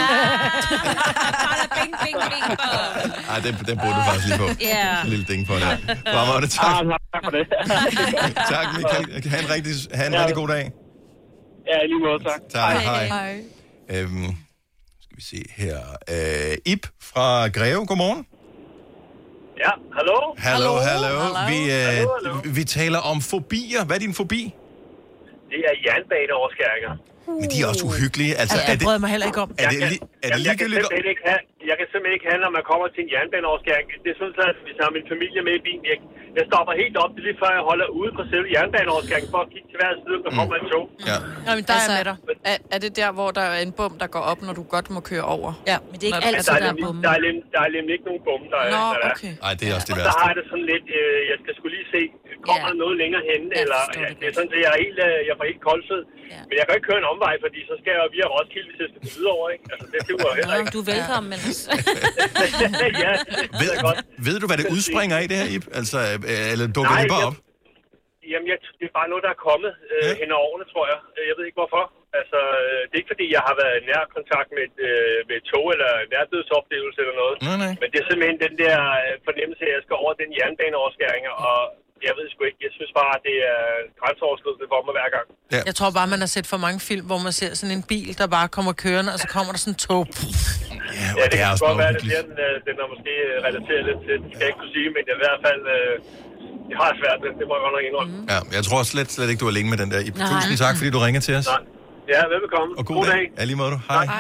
Ej, den burde du faktisk lige på. En lille ding på det. Fremragende, tak. Tak for det. Tak, Michael. Ha' en rigtig god dag. Ja, i lige måde, tak. Tak, hej. Skal vi se her. Ib fra Greve, godmorgen. Ja, hallo? Hallo. Vi taler om fobier. Hvad er din fobi? Det er jernbaneoverskæringer. Men de er også uhyggelige. Altså, jeg bryder mig heller ikke om. Er det ligegyldigt? Jeg kan simpelthen ikke have, når man kommer til en jernbaneoverskæring. Det er sådan, at hvis jeg har min familie med i bilen, jeg stopper helt op til lige før jeg holder ude på selve jernbaneoverskæringen for at kigge til hver side, om der kommer en tog. Ja. Jamen, der er med dig. Er det der, hvor der er en bom, der går op, når du godt må køre over? Ja, men det er ikke altid, der er bom. Der er nemlig ikke nogen bom, der er. Nå, okay. Ej, det er også det værste. Og værste. så har jeg det sådan lidt, jeg skal skulle lige se, kommer der noget længere henne, eller det er sådan, at jeg får helt koldsød. Ja. Men jeg kan ikke køre en omvej, fordi så skal jeg via Roskilde, hvis jeg skal videre over, ikke? Altså, det var heller ikke. Du er velkommen, ellers. Ja, ved du, hvad det udspringer af, det her, Ib? Altså, eller dukker det bare op? Jamen, det er bare noget, der er kommet hen over årene, tror jeg. Jeg ved ikke, hvorfor. Altså, det er ikke, fordi jeg har været i nær kontakt med et tog eller nærdødsoplevelse eller noget. Nej. Men det er simpelthen den der fornemmelse, at jeg skal over den jernbaneoverskæring, og jeg ved sgu ikke. Jeg synes bare, at det er grænseoverskridende for mig hver gang. Ja. Jeg tror bare, man har set for mange film, hvor man ser sådan en bil, der bare kommer kørende, og så kommer der sådan en tog. Ja, det kan godt være, at den er måske relateret lidt til. Det skal jeg ikke kunne sige, men i hvert fald... Jeg har svært det må jeg godt nok indrømme. Ja, jeg tror slet ikke, du er alene med den der. Tusind tak, fordi du ringer til os. Nej. Ja, velbekomme. Og god dag. Ja, lige måde du. Hej.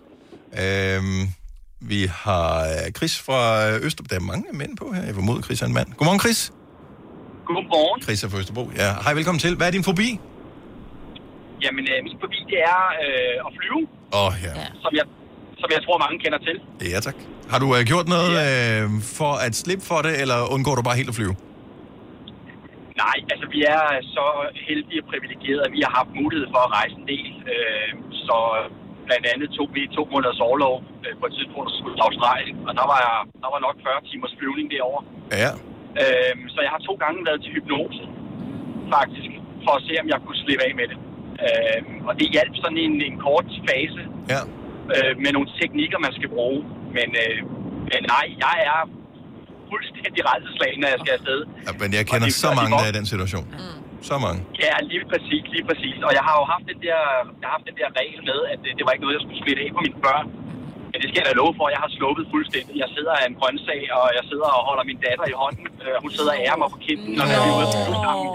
Vi har Chris fra Østerbro. Der er mange mænd på her. Jeg formoder, Chris er en mand. Godmorgen, Chris. Godmorgen. Chris er fra Østerbro. Ja, hej, velkommen til. Hvad er din fobi? Jamen, min fobi, det er at flyve. Som jeg tror, mange kender til. Ja, tak. Har du gjort noget for at slippe for det, eller undgår du bare helt at flyve? Nej, altså vi er så heldige og privilegerede, at vi har haft mulighed for at rejse en del. Så blandt andet tog vi 2 måneders orlov på et tidspunkt, der skulle til Australien. Og der var nok 40 timers flyvning derovre. Ja. Så jeg har 2 gange været til hypnose, faktisk, for at se, om jeg kunne slippe af med det. Og det hjalp sådan en kort fase med nogle teknikker, man skal bruge. Men nej, jeg er fuldstændig rædselsslagen, når jeg skal afsted. Ja, men jeg kender så mange, der er i den situation. Så mange. Ja, lige præcis. Og jeg har jo haft den der regel med, at det var ikke noget, jeg skulle smitte af på mine børn. Men det skal jeg da love for, jeg har sluppet fuldstændig. Jeg sidder af en grøntsag, og jeg sidder og holder min datter i hånden. Hun sidder og ærer mig på kinden, når vi er ude at flyve sammen.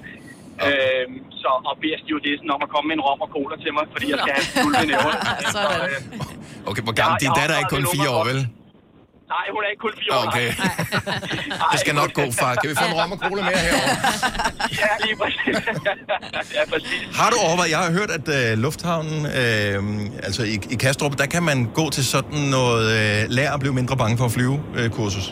Og beder stewardesen om at komme med en rom og cola til mig, fordi jeg skal have fuldt i nævnet. Okay, hvor gammel? Din datter er ikke kun 4 år, vel? Nej, hun er ikke kun 4 år. Okay. Det skal nok gå, far. Kan vi få en rom og cola mere herovre? Ja, lige præcis. Ja, præcis. Har du overvejet, jeg har hørt, at lufthavnen, altså i Kastrup, der kan man gå til sådan noget lær at blive mindre bange for at flyve kursus.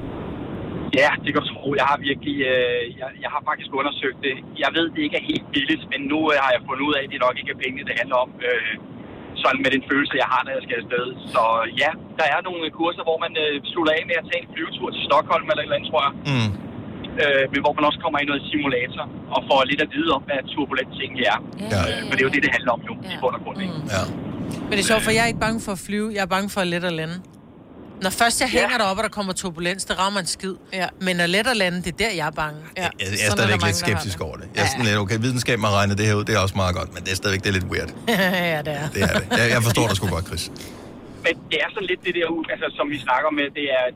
Ja, det kan du tro. Jeg har virkelig, jeg har faktisk undersøgt det. Jeg ved, det ikke er helt billigt, men nu har jeg fundet ud af, at det nok ikke er penge, det handler om. Sådan med den følelse, jeg har, når jeg skal afsted. Så ja, der er nogle kurser, hvor man slutter af med at tage en flyvetur til Stockholm eller et eller andet, tror jeg. Men hvor man også kommer i noget simulator og får lidt at vide om, hvad turbulent ting er. For det er jo det handler om jo, i bund og grund. Ja. Men det er sjovt, for jeg er ikke bange for at flyve. Jeg er bange for at lette og lande. Når først jeg hænger deroppe, og der kommer turbulens, det rammer en skid. Ja. Men at lette og lande, det er der, jeg er bange. Ja. Jeg er stadigvæk lidt skeptisk over det. Jeg er sådan lidt, okay, videnskab har regnet det her ud, det er også meget godt, men det er stadigvæk lidt weird. Ja, det er. Det er det. Jeg forstår dig sgu godt, Chris. Men det er sådan lidt det der, altså, som vi snakker med,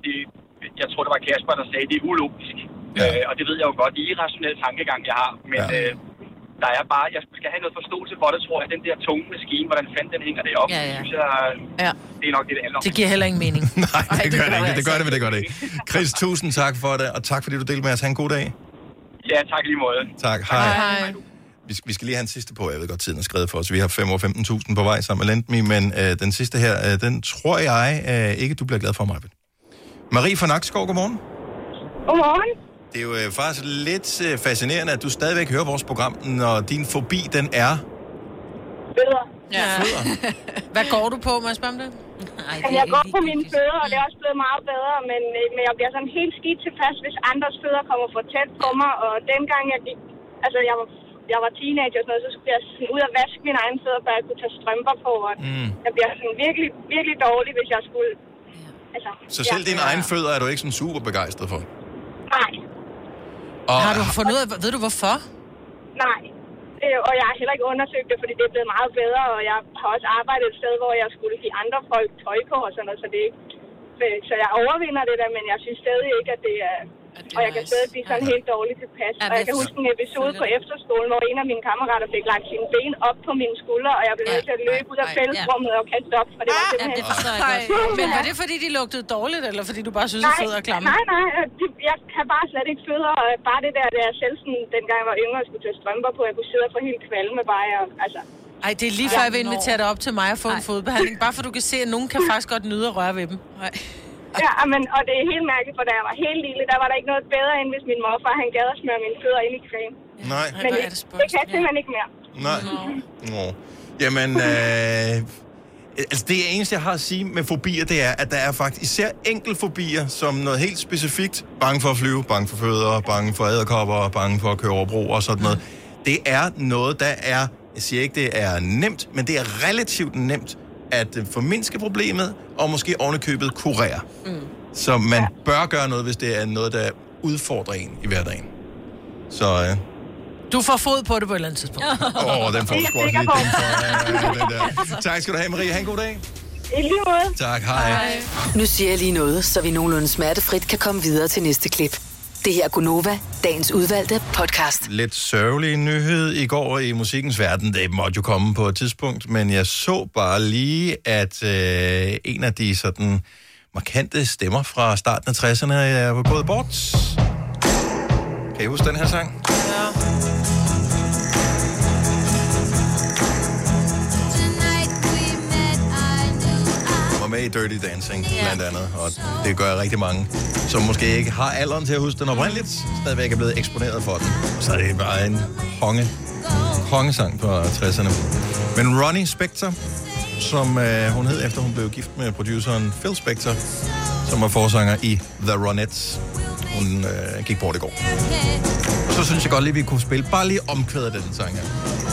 jeg tror, det var Kasper, der sagde, det er ulogisk. Ja. Og det ved jeg jo godt, det er irrationel tankegang, jeg har. Men der er bare, jeg skal have noget forståelse for det, tror jeg, den der tunge maskine, hvordan fanden den hænger det op, synes jeg, det er nok det handler om. Det giver heller ingen mening. Nej, det gør det ikke. Det gør det, men det gør det ikke. Chris, tusind tak for det, og tak fordi du delte med os. Ha' en god dag. Ja, tak lige måde. Tak, hej. Vi skal lige have en sidste på. Jeg ved godt, tiden er skrevet for os. Vi har 15.000 på vej sammen med Lendme, men den sidste her, den tror jeg ikke, du bliver glad for, Maja. Marie fra Nakskov, godmorgen. Godmorgen. Det er jo faktisk lidt fascinerende, at du stadigvæk hører vores program, når din fobi, den er... Fødder. Ja. Fødder. Hvad går du på, må jeg spørge om det? Jeg går på mine fødder, og det er også blevet meget bedre, men jeg bliver sådan helt skidt tilpas, hvis andres fødder kommer for tæt på mig, og dengang jeg gik... Altså, jeg var teenager og sådan noget, så skulle jeg sådan ud og vaske mine egne fødder, så jeg kunne tage strømper på, og jeg bliver sådan virkelig, virkelig dårlig, hvis jeg skulle... Altså, så selv dine egne fødder er du ikke sådan super begejstret for? Nej. Og har du fundet ud af, ved du hvorfor? Nej. Og jeg har heller ikke undersøgt det, fordi det er blevet meget bedre, og jeg har også arbejdet et sted, hvor jeg skulle give andre folk tøj på og sådan noget, så jeg overvinder det der, men jeg synes stadig ikke, at det er... Og jeg kan stadig blive sådan helt dårligt tilpas. Og jeg kan huske en episode på efterskolen, hvor en af mine kammerater fik lagt sine ben op på mine skuldre, og jeg blev nødt til at løbe ud af fællesrummet og kaste op, for det var simpelthen... Men var det fordi, de lugtede dårligt, eller fordi du bare synes, at fødder er klamme? Nej. Jeg kan bare slet ikke fødder. Bare det der, jeg selv sådan, dengang jeg var yngre, og skulle tage strømper på, jeg kunne sidde og få helt kvalme bare, altså... Ej, det er lige før, jeg vil invitere dig op til mig og få en fodbehandling, bare for du kan se, at nogen kan faktisk godt nyde at røre ved dem. Nej. Ja, men, og det er helt mærkeligt, for da jeg var helt lille, der var der ikke noget bedre, end hvis min morfar, han gad at smøre mine fødder ind i creme. Nej. Men det kan jeg simpelthen ikke mere. Nej. Nå. Jamen, altså det eneste, jeg har at sige med fobier, det er, at der er faktisk især enkeltfobier, som noget helt specifikt. Bange for at flyve, bange for fødder, bange for edderkopper, bange for at køre over bro og sådan noget. Det er noget, der er, jeg siger ikke, det er nemt, men det er relativt nemt at formindske problemet, og måske ovenikøbet kurere. Så man bør gøre noget, hvis det er noget, der udfordrer en i hverdagen. Så... Du får fod på det på et eller andet tidspunkt. Den får du sgu også lidt. Tak skal du have, Marie. Ha' en god dag. I lige måde. Tak, hej. Nu siger jeg lige noget, så vi nogenlunde smertefrit kan komme videre til næste klip. Det her er Gunova, dagens udvalgte podcast. Lidt sørgelig nyhed i går i musikkens verden. Det måtte jo komme på et tidspunkt, men jeg så bare lige, at en af de sådan markante stemmer fra starten af 60'erne er gået bort. Kan I huske den her sang? Ja. Med i Dirty Dancing, blandt andet, og det gør rigtig mange, som måske ikke har alderen til at huske den oprindeligt, stadigvæk er blevet eksponeret for den. Så er det bare en hongesang fra 60'erne. Men Ronnie Spector, som hun hed, efter hun blev gift med produceren Phil Spector, som var forsanger i The Ronettes. Hun gik bort i går. Og så synes jeg godt lige, vi kunne spille bare lige omkvædet af den sang her.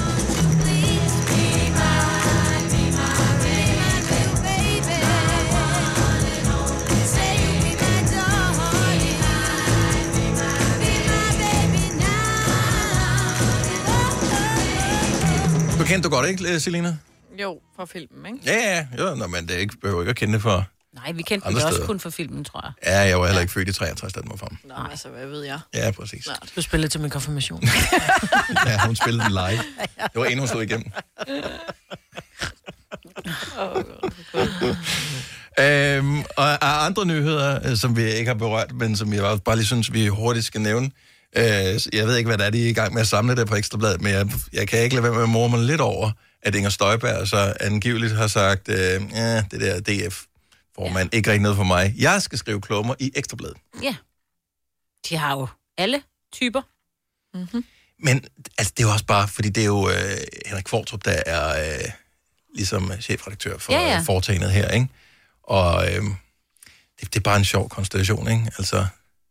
Du kendte du godt, ikke, Selina? Jo, fra filmen, ikke? Ja. Men det ikke, behøver ikke at kende det for. Nej, vi kendte det også kun for filmen, tror jeg. Ja, jeg var heller ikke født i 63, da den var frem. Nå, altså, hvad ved jeg? Ja, præcis. Du spillede til min konfirmation. Ja, hun spillede den live. Det var en, hun stod igennem. Og andre nyheder, som vi ikke har berørt, men som jeg bare lige synes, vi hurtigt skal nævne. Jeg ved ikke, hvad der er, de er i gang med at samle det på Ekstrabladet, men jeg kan ikke lade være med at morme mig lidt over, at Inger Støjberg så angiveligt har sagt, det der DF får man ikke rigtig noget for mig. Jeg skal skrive klummer i Ekstrabladet. Ja. De har jo alle typer. Mm-hmm. Men altså, det er jo også bare, fordi det er jo Henrik Qvortrup, der er ligesom chefredaktør for foretagendet her, ikke? Og det er bare en sjov konstellation, ikke? Altså...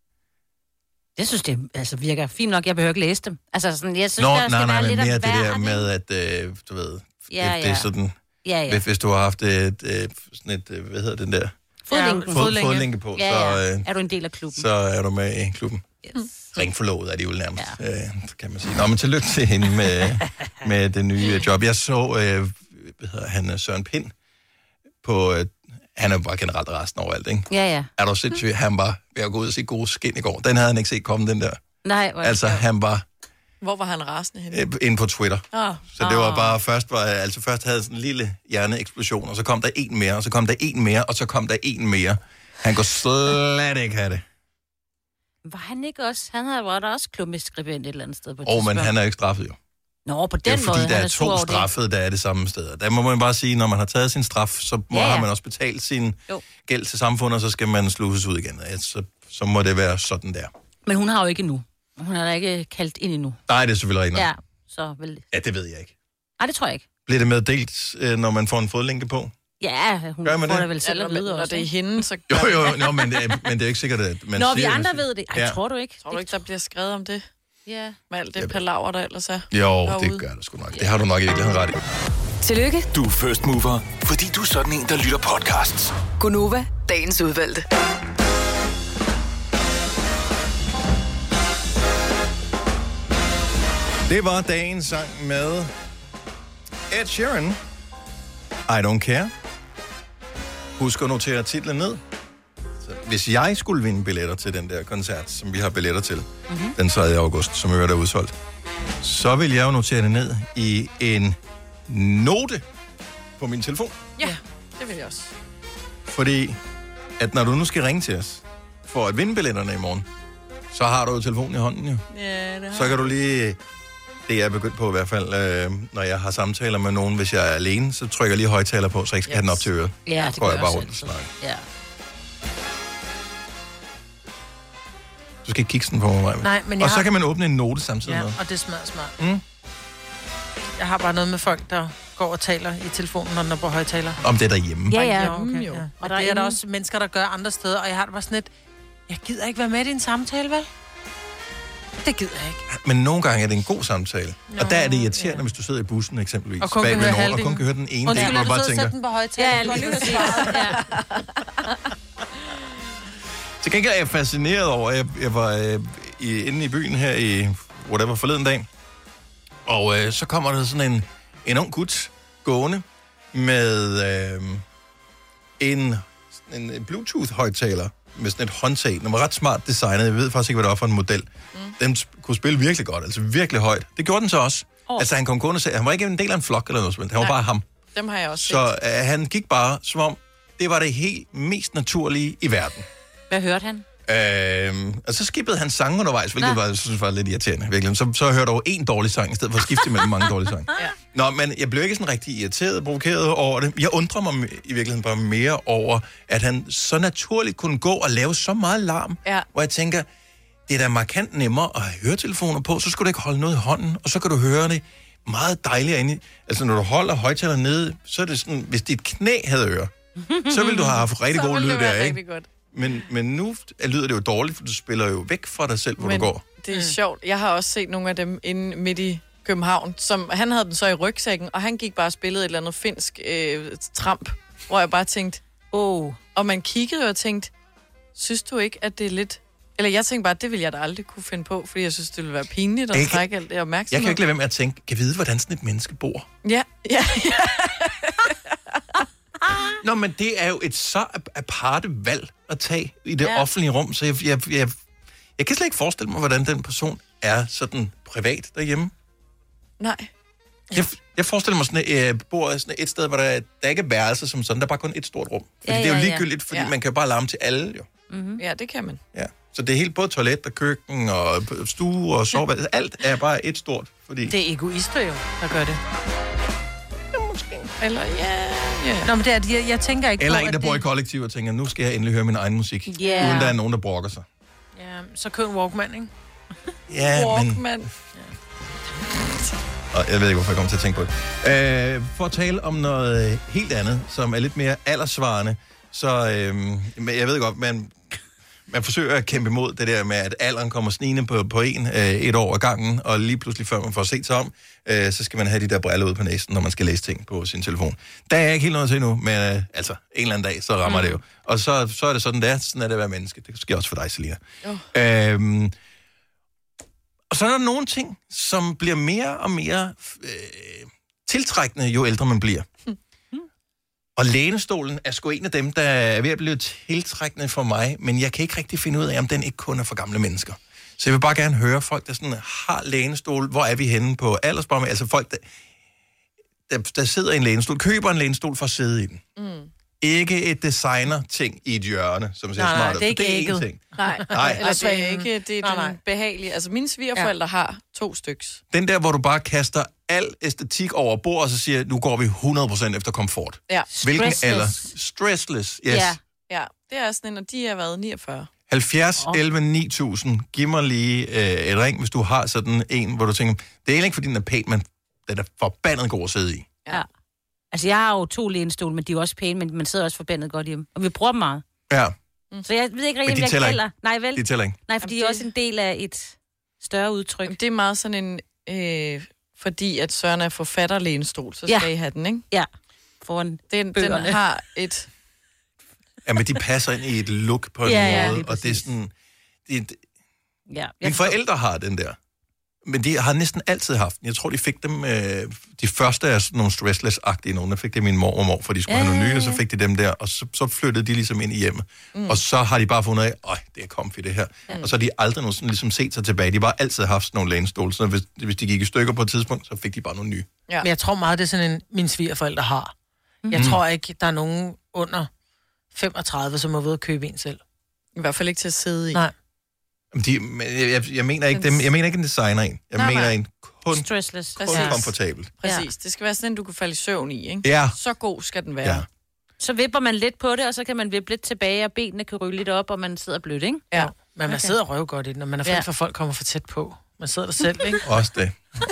Jeg synes, det virker fint nok. Jeg behøver ikke læse dem. Altså, sådan, jeg synes, nej, men mere det der med, at du ved, det er sådan... Ja. Hvis du har haft sådan et, hvad hedder den der? Fodlænke på, så... er du en del af klubben. Så er du med i klubben. Yes. Ringforlovet er de jo nærmest, kan man sige. Nå, men tillykke til hende med det nye job. Jeg så, Søren Pind på... Han er jo bare generelt resten overalt, ikke? Ja. Er du sindssygt? Han var ved at gå ud og se gode skin i går. Den havde han ikke set komme, den der. Nej, altså, han var... Hvor var han rasende henne? Inde på Twitter. Så det var bare først havde sådan en lille hjerneeksplosion, og så kom der en mere, og så kom der en mere, og så kom der en mere. Han kunne slet ikke have det. Var han ikke også? Han var der også klummeskribent et eller andet sted på tidspunkt. Men han er ikke straffet jo. Nå, på den måde. Fordi der er to straffede, der er det samme sted. Der må man bare sige, når man har taget sin straf, så har man også betalt sin gæld til samfundet, og så skal man sluses ud igen. Så må det være sådan der. Men hun har jo ikke endnu. Hun har da ikke kaldt ind endnu. Nej, det er selvfølgelig rigtigt. Ja, så vel. Ja, det ved jeg ikke. Nej, det tror jeg ikke. Bliver det meddelt, når man får en fodlænke på? Ja, hun får det vel selv at vide også. Når det er hende, så... Jo, men det er ikke sikkert, at man siger... Nå, vi andre ved det. Ej, tror du ikke? Tror du ikke, der bliver skrevet om det? Ja. Med alt det palaver, der ellers er. Jo, derude. Det gør der sgu nok. Det har du nok i virkeligheden ret i. Tillykke. Du er first mover, fordi du er sådan en, der lytter podcasts. Gunova, dagens udvalgte. Det var dagens sang med Ed Sheeran. I Don't Care. Husk at notere titlen ned. Så hvis jeg skulle vinde billetter til den der koncert, som vi har billetter til, den 3. august, som er udsolgt, så vil jeg jo notere det ned i en note på min telefon. Ja, det vil jeg også. Fordi, at når du nu skal ringe til os, for at vinde billetterne i morgen, så har du jo telefonen i hånden jo. Ja, det har. Så kan du lige... Det er jeg begyndt på i hvert fald, når jeg har samtaler med nogen, hvis jeg er alene, så trykker jeg lige højtaler på, så jeg ikke skal have den op til øret. Ja, det går jeg bare rundt og snakker. Ja. Du skal ikke kigge sådan på mig. Nej, men og så kan man åbne en note samtidig med. Ja, og det smager smart. Jeg har bare noget med folk, der går og taler i telefonen, når den er på højtaler. Om det er derhjemme. Ja. Og der er der også mennesker, der gør andre steder, og jeg har det bare sådan lidt, jeg gider ikke være med i en samtale, vel? Det gider jeg ikke. Men nogle gange er det en god samtale. Og der er det irriterende, hvis du sidder i bussen eksempelvis. Og kun kan høre halvdelen. Og kun kan høre den ene del, hvor du bare tænker... Undskyld, den på højtaler. Til gengæld er jeg fascineret over, at jeg var inde i byen her i whatever forleden dag. Og så kommer der sådan en ung gut gående med en Bluetooth-højtaler med sådan et håndtag. Den var ret smart designet. Jeg ved faktisk ikke, hvad det var for en model. Den kunne spille virkelig godt, altså virkelig højt. Det gjorde den så også. Altså han kom gående og sagde, han var ikke en del af en flok eller noget, han var bare ham. Dem har jeg også set. Så han gik bare, som om det var det helt mest naturlige i verden. Hvad hørte han? Og så skippede han sange undervejs, hvilket jeg synes var lidt irriterende. Virkelig. Så hørte jeg en dårlig sang, i stedet for at skifte mellem mange dårlige sange. Nå, men jeg blev ikke sådan rigtig irriteret og provokeret over det. Jeg undrer mig i virkeligheden bare mere over, at han så naturligt kunne gå og lave så meget larm, hvor jeg tænker, det er da markant nemmere at have høretelefoner på, så skal du ikke holde noget i hånden, og så kan du høre det meget dejligt inde. Altså, når du holder højtaleren nede, så er det sådan, hvis dit knæ havde øre, så ville du have haft rigtig god lyd der, ikke? Godt. Men nu lyder det jo dårligt, for du spiller jo væk fra dig selv, hvor du går. Det er sjovt. Jeg har også set nogle af dem inde midt i København, som han havde den så i rygsækken, og han gik bare og spillede et eller andet finsk tramp, hvor jeg bare tænkte, og man kiggede og tænkte, synes du ikke, at det er lidt... Eller jeg tænkte bare, det ville jeg da aldrig kunne finde på, fordi jeg synes, det ville være pinligt at trække alt det opmærksomhed. Jeg kan ikke lade være med at tænke, kan vide, hvordan sådan et menneske bor? Ja. Nå, men det er jo et så aparte valg at tage i det offentlige rum, så jeg kan slet ikke forestille mig, hvordan den person er sådan privat derhjemme. Nej. Jeg forestiller mig sådan, bor sådan et sted, hvor der ikke er værelser som sådan. Der er bare kun et stort rum. Fordi det er jo ligegyldigt, fordi man kan jo bare larme til alle, jo. Mm-hmm. Ja, det kan man. Ja. Så det er helt både toilet og køkken og stue og soveværelse. Alt er bare et stort. Fordi... Det er egoister jo, der gør det. Eller Nå, men det er, jeg tænker ikke eller på, en, der bor i kollektiv og tænker, nu skal jeg endelig høre min egen musik. Uden der er nogen, der brokker sig. Ja, så køb en Walkman, ikke? Ja, Walkman. men... Og jeg ved ikke, hvorfor jeg kommer til at tænke på det. For at tale om noget helt andet, som er lidt mere alderssvarende, så jeg ved godt, man forsøger at kæmpe imod det der med, at alderen kommer snigende på et år ad gangen, og lige pludselig, før man får set sig om, så skal man have de der briller ud på næsen, når man skal læse ting på sin telefon. Der er jeg ikke helt noget til nu, men altså, en eller anden dag, så rammer det jo. Og så er det sådan, det er. Sådan er det at være menneske. Det sker også for dig, Selina. Og så er der nogle ting, som bliver mere og mere tiltrækkende, jo ældre man bliver. Og lænestolen er sgu en af dem, der er ved at blive tiltrækkende for mig, men jeg kan ikke rigtig finde ud af, om den ikke kun er for gamle mennesker. Så jeg vil bare gerne høre folk, der sådan har lænestol. Hvor er vi henne på aldersbarometeret? Altså folk, der sidder i en lænestol, køber en lænestol for at sidde i den. Ikke et designer-ting i et hjørne, som ser smart ud. Det er ikke ægget. Nej, eller det er ikke det er den behagelige. Altså mine svigerforældre har 2 styks. Den der, hvor du bare kaster al æstetik over bord, og så siger, nu går vi 100% efter komfort. Ja. Hvilken alder? Stressless, yes. Ja, det er sådan en, og de har været 49. 70, 11, 9000. Giv mig lige et ring, hvis du har sådan en, hvor du tænker, det er egentlig ikke, fordi den er pæn, men den er forbandet god at sidde i. Ja. Altså, jeg har jo 2 lænestole, men de er også pæne, men man sidder også forbandet godt i dem. Og vi bruger dem meget. Ja. Så jeg ved ikke rigtig, om jeg gælder. Nej, vel? De tæller ikke. Nej, fordi det er også en del af et større udtryk. Det er meget sådan en... fordi at Søren er forfatterlænestol, så skal I have den, ikke? Ja. Foran den har et... Ja, men de passer ind i et look på en måde, og det er sådan... Mine forældre har den der. Men de har næsten altid haft den. Jeg tror, de fik dem... de første er sådan nogle stressless-agtige nogen. Der fik det min mor og mor, for de skulle have nogle nye, og så fik de dem der, og så flyttede de ligesom ind i hjemmet. Og så har de bare fundet af, det er comfy det her. Og så har de aldrig nogen sådan ligesom set sig tilbage. De har bare altid haft sådan nogle lænestole, så hvis de gik i stykker på et tidspunkt, så fik de bare nogle nye. Ja. Men jeg tror meget, det er sådan en, mine svigerforældre har. Jeg tror ikke, der er nogen under 35, som må ved at købe en selv. I hvert fald ikke til at sidde i. Nej. Jeg mener ikke dem. Jeg mener ikke en designer en. Jeg mener en kun komfortabel. Præcis. Det skal være sådan en, du kan falde i søvn i, ikke? Ja. Så god skal den være. Ja. Så vipper man lidt på det, og så kan man vippe lidt tilbage, og benene kan ryge lidt op, og man sidder blødt, ikke? Ja. Men man sidder røv godt i den, og man er fri for, folk kommer for tæt på. Man sidder der selv, ikke? Også det.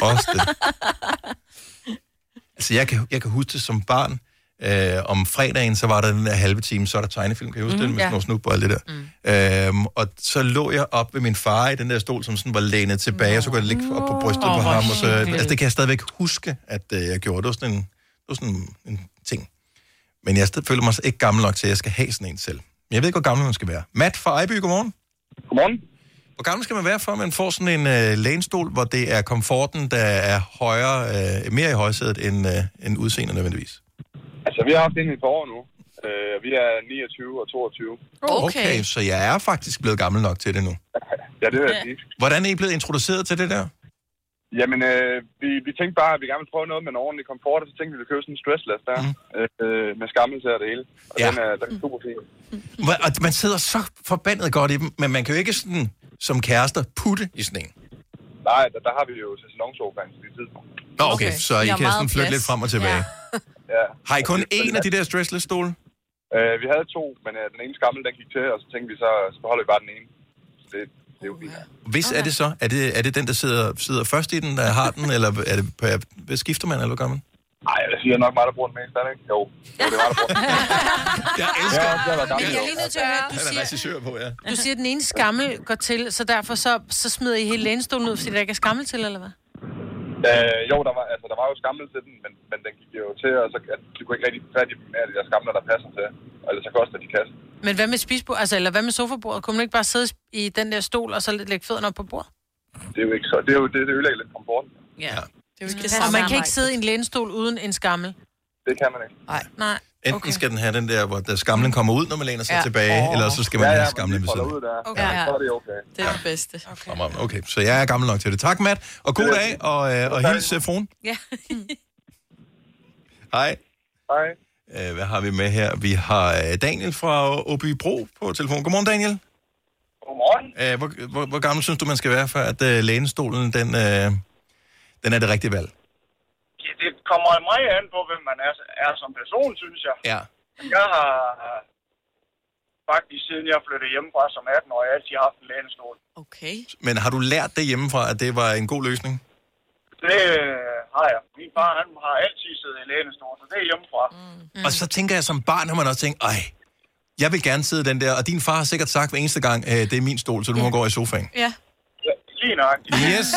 Altså, jeg kan huske det som barn. Om fredagen, så var der den der halve time, så er der tegnefilm, kan jeg huske det, med sådan nogle snup og alt det der. Og så lå jeg op ved min far i den der stol, som sådan var lænet tilbage, og så kunne jeg ligge op på brystet på ham. Og så, altså, det kan jeg stadigvæk huske, at jeg gjorde. Det var sådan en ting. Men jeg føler mig ikke gammel nok til, at jeg skal have sådan en selv. Men jeg ved ikke, hvor gammel man skal være. Matt fra Ejby, godmorgen. Godmorgen. Hvor gammel skal man være, for at man får sådan en lænestol, hvor det er komforten, der er højere, mere i højsædet end udseendet nødvendigvis? Altså, vi har haft en i forår nu. Vi er 29 og 22. Okay, så jeg er faktisk blevet gammel nok til det nu. Ja, det vil jeg sige. Hvordan er I blevet introduceret til det der? Jamen, vi tænkte bare, at vi gerne vil prøve noget med en ordentlig komfort, og så tænkte vi, at vi købe sådan en stressless der, med skammelse og det hele. Og den er super fin. Og man sidder så forbandet godt i dem, men man kan jo ikke sådan, som kærester putte i sådan en. Nej, der har vi jo salonsofaen til det tidspunkt. Nå, okay, så I kan sådan flytte lidt frem og tilbage. Ja. Har I kun én af de der stressless-stole? Vi havde 2, men den ene skammel, den gik til, og så tænkte vi, så beholder vi bare den ene. Så det er jo fint. Hvis er det så? Er det den, der sidder først i den, der har den, eller er det hvad skifter man, eller hvad gør man? Nej, jeg siger nok mig, der bruger den mest, er det ikke? Jo, det er mig, der bruger den. Jeg elsker det. Men jeg er lige nødt til at høre, du siger, at den ene skammel går til, så derfor så smider I hele lænestolen ud, fordi der ikke er skammel til, eller hvad? Jo, der var jo skammel til den, men den gik jo til, og så du kunne ikke rigtig fat i de der skamler, der passer til. Eller så koster de kassen. Men hvad med spisebord, altså, eller hvad med sofabordet? Kunne man ikke bare sidde i den der stol, og så lægge fødderne op på bordet? Det er jo ikke så. Det ødelægger lidt komforten. Ja. Og man kan ikke sidde i en lænestol uden en skammel? Det kan man ikke. Nej. Enten skal den have den der, hvor der skamlen kommer ud, når man læner sig tilbage, eller så skal man have skamlen ved siden. Okay. Ja, så er det okay. Det er det bedste. Okay, så jeg er gammel nok til det. Tak, Matt, og god dag, og hils fruen. Ja. Hej. Hej. Hvad har vi med her? Vi har Daniel fra Åbybro på telefon. Godmorgen, Daniel. Godmorgen. Hvor gammel synes du, man skal være, for at lænestolen, den er det rigtige valg? Ja, det kommer meget an på, hvem man er som person, synes jeg. Ja. Jeg har faktisk, siden jeg flyttede hjemmefra som 18-årig, altid haft en lænestol. Okay. Men har du lært det hjemmefra, at det var en god løsning? Det har jeg. Min far, han har altid siddet i lænestol, så det er hjemmefra. Og så tænker jeg, som barn har man også tænkt, jeg vil gerne sidde den der, og din far har sikkert sagt hver eneste gang, det er min stol, så du må gå i sofaen. Ja. Lige nøjagtigt. Yes.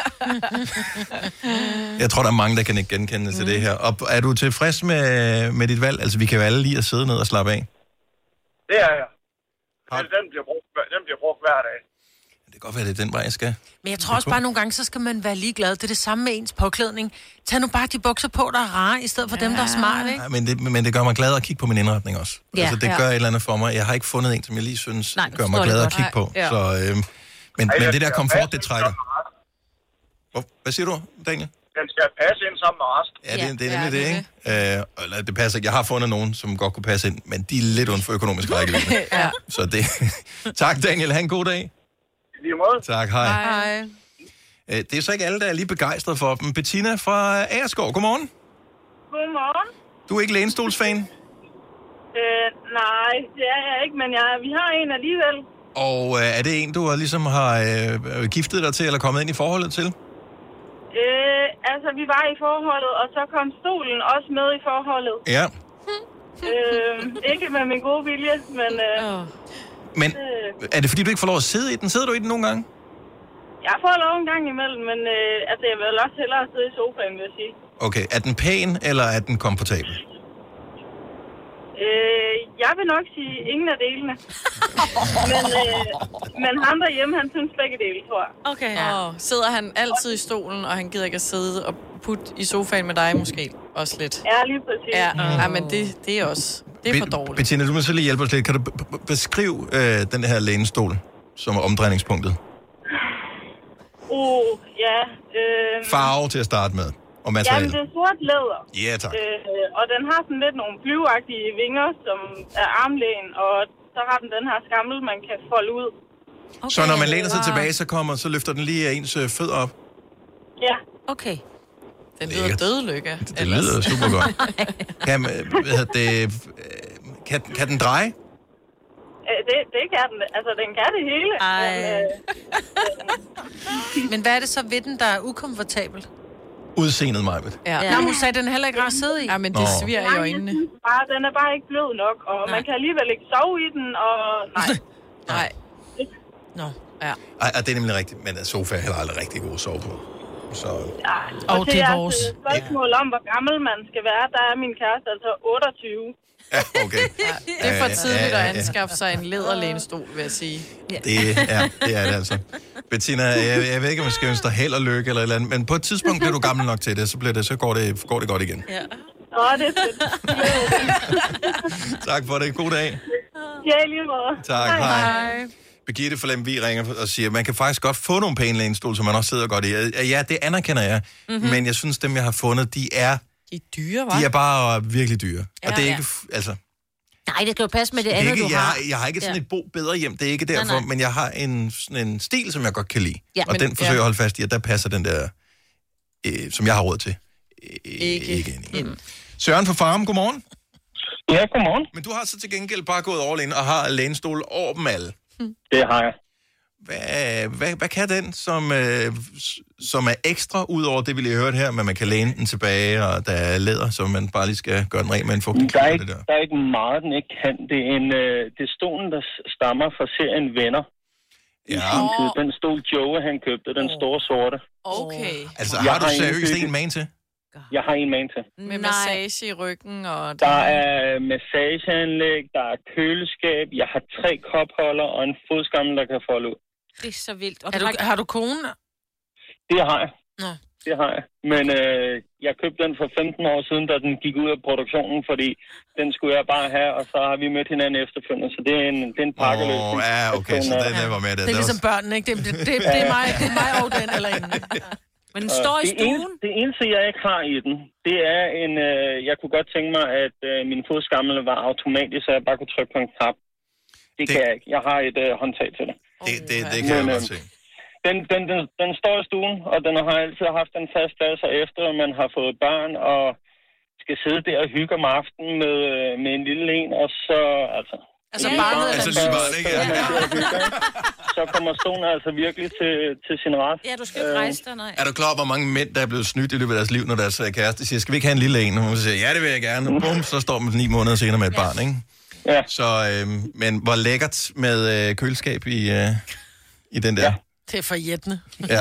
Jeg tror, der er mange, der kan ikke genkende til det her. Og er du tilfreds med dit valg? Altså, vi kan jo alle lide at sidde ned og slappe af. Det er jeg. Den bliver brugt hver dag. Det kan godt være, det er den vej, jeg skal. Men jeg tror også bare, nogle gange, så skal man være ligeglad. Det er det samme med ens påklædning. Tag nu bare de bukser på, der er rare, i stedet for dem, der er smarte, ikke? Ja, men det gør mig glad at kigge på min indretning også. Ja, altså, det gør et eller andet for mig. Jeg har ikke fundet en, som jeg lige synes gør mig glad at kigge på. Ja. Så, men det der komfort, det trækker. Hvad siger du, Daniel? Den skal passe ind sammen med resten. Ja, det er nemlig det, ikke? Eller det passer ikke. Jeg har fundet nogen, som godt kunne passe ind, men de er lidt uden for økonomisk rækkevidde. Ja. Så det... Tak, Daniel. Ha' en god dag. I lige måde. Tak, hej. Det er så ikke alle, der er lige begejstret for dem. Bettina fra Agerskov, godmorgen. Godmorgen. Du er ikke lænestolsfan? Nej, det er jeg ikke, men vi har en alligevel. Og er det en, du ligesom har giftet dig til, eller kommet ind i forholdet til? Altså, vi var i forholdet, og så kom stolen også med i forholdet. Ja. Ikke med min gode vilje, men... Men er det fordi, du ikke får lov at sidde i den? Sidder du i den nogle gange? Jeg får lov en gang imellem, men altså, jeg vil også hellere sidde i sofaen, vil jeg sige. Okay, er den pæn, eller er den komfortabel? Jeg vil nok sige ingen af delene. men ham derhjemme, han synes begge dele, tror jeg. Okay. Ja. Sidder han altid i stolen, og han gider ikke at sidde og putte i sofaen med dig måske også lidt? Ja, lige præcis. Ja, men det er også... Det er for dårligt. Bettina, du må så lige hjælpe os lidt. Kan du beskrive den her lænestol, som er omdrejningspunktet? Ja. Farve til at starte med. Og materiale. Jamen, det er sort læder. Ja, tak. Og den har sådan lidt nogle flyveagtige vinger, som er armlæn, og så har den her skammel, man kan folde ud. Okay. Så når man læner sig tilbage, så løfter den lige ens fødder op? Ja. Okay. Den lyder dødelykke. Det lyder super godt. Kan den dreje? Det kan den. Altså, den kan det hele. Men hvad er det så ved den, der er ukomfortabelt? Udseendet, Majbet. Ja. Nå, hun sagde, den heller ikke rar at sidde i. Ja, men det sviger i øjnene. Den er bare ikke blød nok, og man kan alligevel ikke sove i den, og nej. Nå, ja. Ej, det er nemlig rigtigt, men sofa er heller aldrig rigtig god at sove på. Så... Ja, og det er vores spørgsmål om, hvor gammel man skal være. Der er min kæreste altså 28. Ja, okay. Det er for tidligt at anskaffe sig en læderlænestol, vil jeg sige. Det er det altså. Bettina, jeg ved ikke, om jeg skal ønske dig held og lykke eller et eller andet, men på et tidspunkt bliver du gammel nok til det, så går det godt igen. Ja. Det er fedt. Tak for det. God dag. Ja, lige måde. Tak, hej. Birgitte fra Lemvig ringer og siger, at man kan faktisk godt få nogle pæne lænestol, som man også sidder godt i. Ja, det anerkender jeg, men jeg synes, dem jeg har fundet, de er dyre, hva'? De er bare virkelig dyre. Og det er ikke, altså... Nej, det skal jo passe med det andet, du har. Jeg har ikke sådan et bedre hjem, det er ikke derfor, nej. Men jeg har en stil, som jeg godt kan lide. Ja, og den forsøger jeg at holde fast i, og der passer den der, som jeg har råd til, ikke ind. Søren fra Farum, godmorgen. Ja, godmorgen. Men du har så til gengæld bare gået all in og har lænestol over dem alle. Det har jeg. Hvad kan den, som er ekstra, ud over det, vi lige hørte her, men man kan læne den tilbage, og der er læder, så man bare lige skal gøre den ren med en fugtig klud? Der er ikke meget, den ikke kan. Det er stolen, der stammer fra serien Venner. Ja. Den stol Joe, han købte, den store sorte. Okay. Altså, har du seriøst en man til? Jeg har en man til. Med massage i ryggen og... Der er massageanlæg, der er køleskab, jeg har 3 kopholder og en fodskammel, der kan folde ud. Det er så vildt. Og har du kone? Det har jeg. Nå. Det har jeg. Men jeg købte den for 15 år siden, da den gik ud af produktionen, fordi den skulle jeg bare have, og så har vi mødt hinanden efterfølgende. Så det er en pakkeløsning. Ja, okay, så den var med det. Det er ligesom børnene, ikke? Det er mig og den eller ingen. Men den står i stuen? Det eneste, jeg ikke har i den, det er en... jeg kunne godt tænke mig, at min fodskammel var automatisk, så jeg bare kunne trykke på en knap. Det kan jeg ikke. Jeg har et håndtag til det. Det kan jeg godt se. Den står i stuen, og den har altid haft en fast plads, og efter man har fået børn og skal sidde der og hygge om aftenen med en lille en, og så Altså barnet lille barn, ikke? Så kommer stolen altså virkelig til sin ret. Ja, du skal ikke rejse dig, nej. Er du klar over, hvor mange mænd, der er blevet snydt i løbet af deres liv, når deres kæreste siger, skal vi ikke have en lille en? Og hun siger, ja, det vil jeg gerne. Og bum, så står man 9 måneder senere med et barn, ikke? Ja. Så, men hvor lækkert med køleskab i den der. Ja. Det er forjættende. Ja.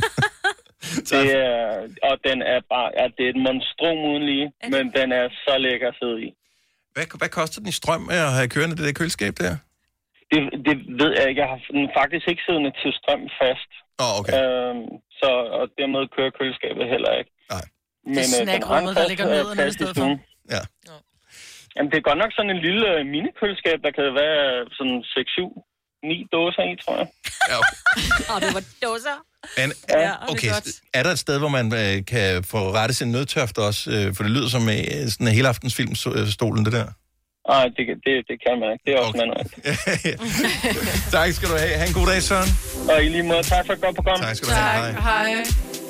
Og den er bare, det er et monstrum uden lige, men den er så lækker at sidde i. Hvad koster den i strøm at have kørende, det der køleskab der? Det ved jeg ikke. Jeg har den faktisk ikke siddende til strøm fast. Okay. Og dermed kører køleskabet heller ikke. Nej. Men, det er snackrummet, der ligger ned i stedet for. Ja. Jamen, det er godt nok sådan en lille minikøleskab, der kan være sådan 6-7-9 dåser i, tror jeg. Ja, okay. Det var dåser. Men, okay, er der et sted, hvor man kan få rettet sin nødtørft også? For det lyder som sådan en helaftensfilm, stolen, det der. Nej, det kan man ikke. Det er også manuelt. Tak skal du have. Ha' en god dag, Søren. Og i lige måde, tak for et godt program. Tak skal du have. Hej.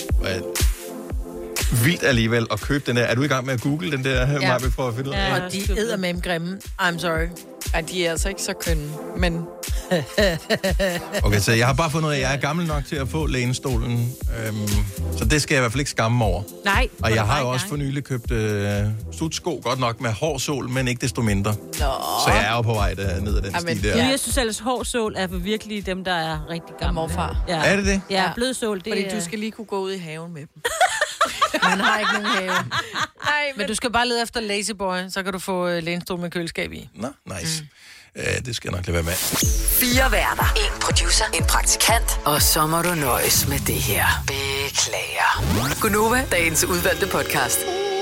Vildt alligevel at købe den der. Er du i gang med at google den der, Maja, for at finde ud af? Ja, og de eddermame grimme. I'm sorry. Ej, de er altså ikke så kønne, men... Okay, så jeg har bare fundet ud af, at jeg er gammel nok til at få lænestolen. Så det skal jeg i hvert fald ikke skamme over. Nej. Og jeg har jo også for nylig købt sutsko, godt nok med hård sol, men ikke desto mindre. Nå. Så jeg er jo på vej ned ad den sti der. Jeg synes ellers, hård sol er virkelig dem, der er rigtig gamle. Morfar. Ja. Er det det? Ja, blød sol. Det fordi du skal lige kunne gå ud i haven med dem. Man har ikke nogen have. Nej, men du skal bare lede efter Lazy Boy, så kan du få lænestol med køleskab i. Nå, nice. Det skal jeg nok lade være med. 4 værter. 1 producer. 1 praktikant. Og så må du nøjes med det her. Beklager. Gunova, dagens udvalgte podcast.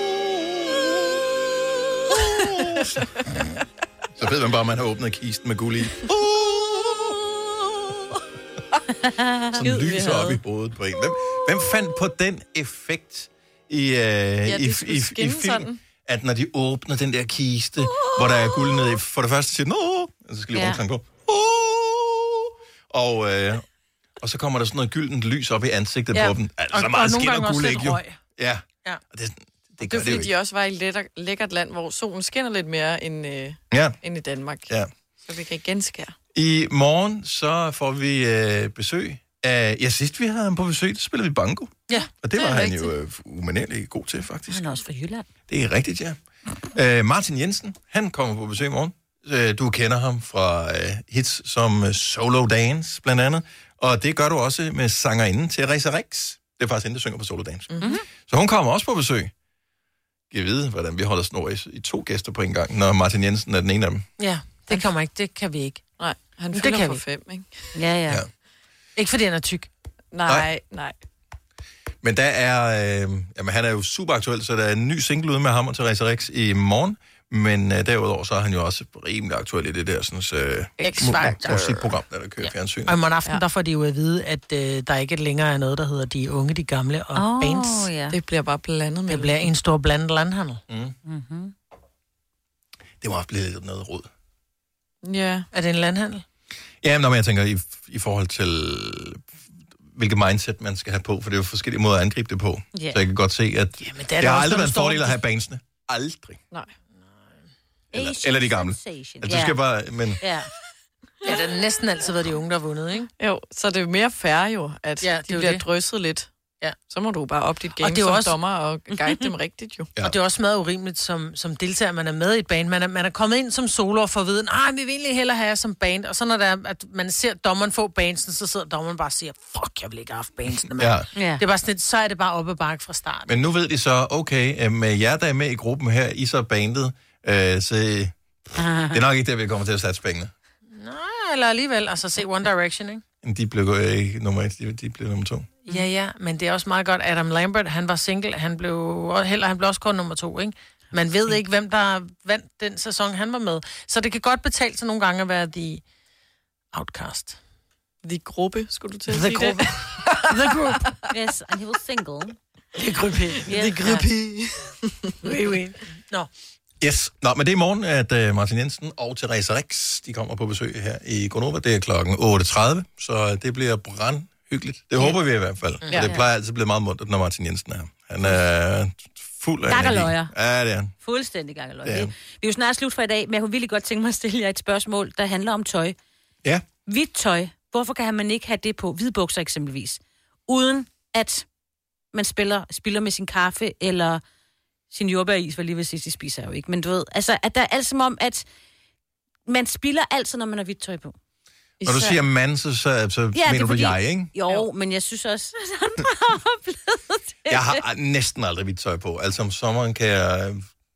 Så ved man bare, at man har åbnet kisten med guld i. Sådan lyser op i hovedet på en. Hvem fandt på den effekt i film? Sådan. At når de åbner den der kiste, hvor der er guld nede i, for det første siger den, og så skal lige rumklang på. Og så kommer der sådan noget gyldent lys op i ansigtet på dem. Altså, og meget nogle gange også lidt jo. røg. Ja. Og det er fordi, de også var i et lækkert land, hvor solen skinner lidt mere end i Danmark. Ja. Så vi kan genskære. I morgen så får vi besøg af... Ja, sidst vi havde ham på besøg, der spillede vi banko. Ja, og det var han jo umanerligt god til, faktisk. Han er også fra Jylland. Det er rigtigt, ja. Martin Jensen, han kommer på besøg i morgen. Du kender ham fra hits som Solo Dance, blandt andet. Og det gør du også med sangerinden Theresa Rix. Det er faktisk hende, der synger på Solo Dance. Mm-hmm. Så hun kommer også på besøg. Jeg ved, hvordan vi holder snor i 2 gæster på en gang, når Martin Jensen er den ene af dem. Ja, det kommer ikke. Det kan vi ikke. Nej, han fylder på 5, ikke? Ja. Ikke fordi han er tyk. Nej. Men der er... jamen, han er jo super aktuel, så der er en ny single ude med ham og Theresa Rix i morgen. Men derudover så er han jo også rimelig aktuel i det der musikprogram, der kører fjernsyn. Og i morgen aften, der får de jo at vide, at der ikke længere er noget, der hedder De Unge, De Gamle og Bands. Ja. Det bliver bare blandet med. Det bliver en stor blandet landhandel. Mm-hmm. Det må også blive lidt noget rod. Ja. Er det en landhandel? Ja, men jeg tænker i forhold til hvilket mindset man skal have på, for det er jo forskellige måder at angribe det på. Yeah. Så jeg kan godt se, at det har aldrig været en fordel at have bandsene. Aldrig. Nej. Eller de gamle. Altså, du skal bare... Men... Ja, det har næsten altid været de unge, der har vundet, ikke? Jo, så det er mere fair jo, at de bliver drysset lidt. Ja. Så må du bare op dit game som dommer og guide dem rigtigt jo. Ja. Og det er også meget urimeligt som deltager, man er med i et band. Man er kommet ind som solo og får at vide, vi vil egentlig hellere have som band. Og så når der er, at man ser dommeren få bandsen, så sidder dommeren bare og siger, fuck, jeg vil ikke have haft bandsen. Ja. Det er bare sådan lidt, så er det bare op ad bakke fra start. Men nu ved de så, okay, med jer, der er med i gruppen her, I så er bandet, så det er nok ikke der, vi kommer til at satse pengene. Nej, eller alligevel, altså se One Direction, ikke? De blev ikke nummer 1, de blev nummer 2. Ja, men det er også meget godt. Adam Lambert, han var single, han blev også kun nummer 2, ikke? Man ved ikke, hvem der vandt den sæson, han var med. Så det kan godt betale sig nogle gange at være the outcast. The gruppe, skulle du til at sige det? The group. Yes, and he was single. The gruppe. The gruppe. Oui. Nå. Yes. Nå, men det er i morgen, at Martin Jensen og Therese Rix, de kommer på besøg her i Gonova. Det er klokken 8.30, så det bliver brandhyggeligt. Det håber vi i hvert fald. Ja. Det plejer altid at blive meget muntert, når Martin Jensen er her. Han er fuld af energi. Ja, det er han. Fuldstændig gakkeløjer. Vi er jo snart slut for i dag, men jeg kunne virkelig godt tænke mig at stille jer et spørgsmål, der handler om tøj. Ja. Hvidt tøj. Hvorfor kan man ikke have det på? Hvide bukser eksempelvis. Uden at man spiller med sin kaffe, eller sin jordbæris, for lige ved sidst, de spiser jo ikke. Men du ved, altså, at der er alt som om, at man spiller altid, når man har hvidt tøj på. Når du siger mand, så mener du jeg, ikke? Jo, men jeg synes også, at andre har oplevet det. Jeg har næsten aldrig hvidt tøj på. Altså om sommeren kan jeg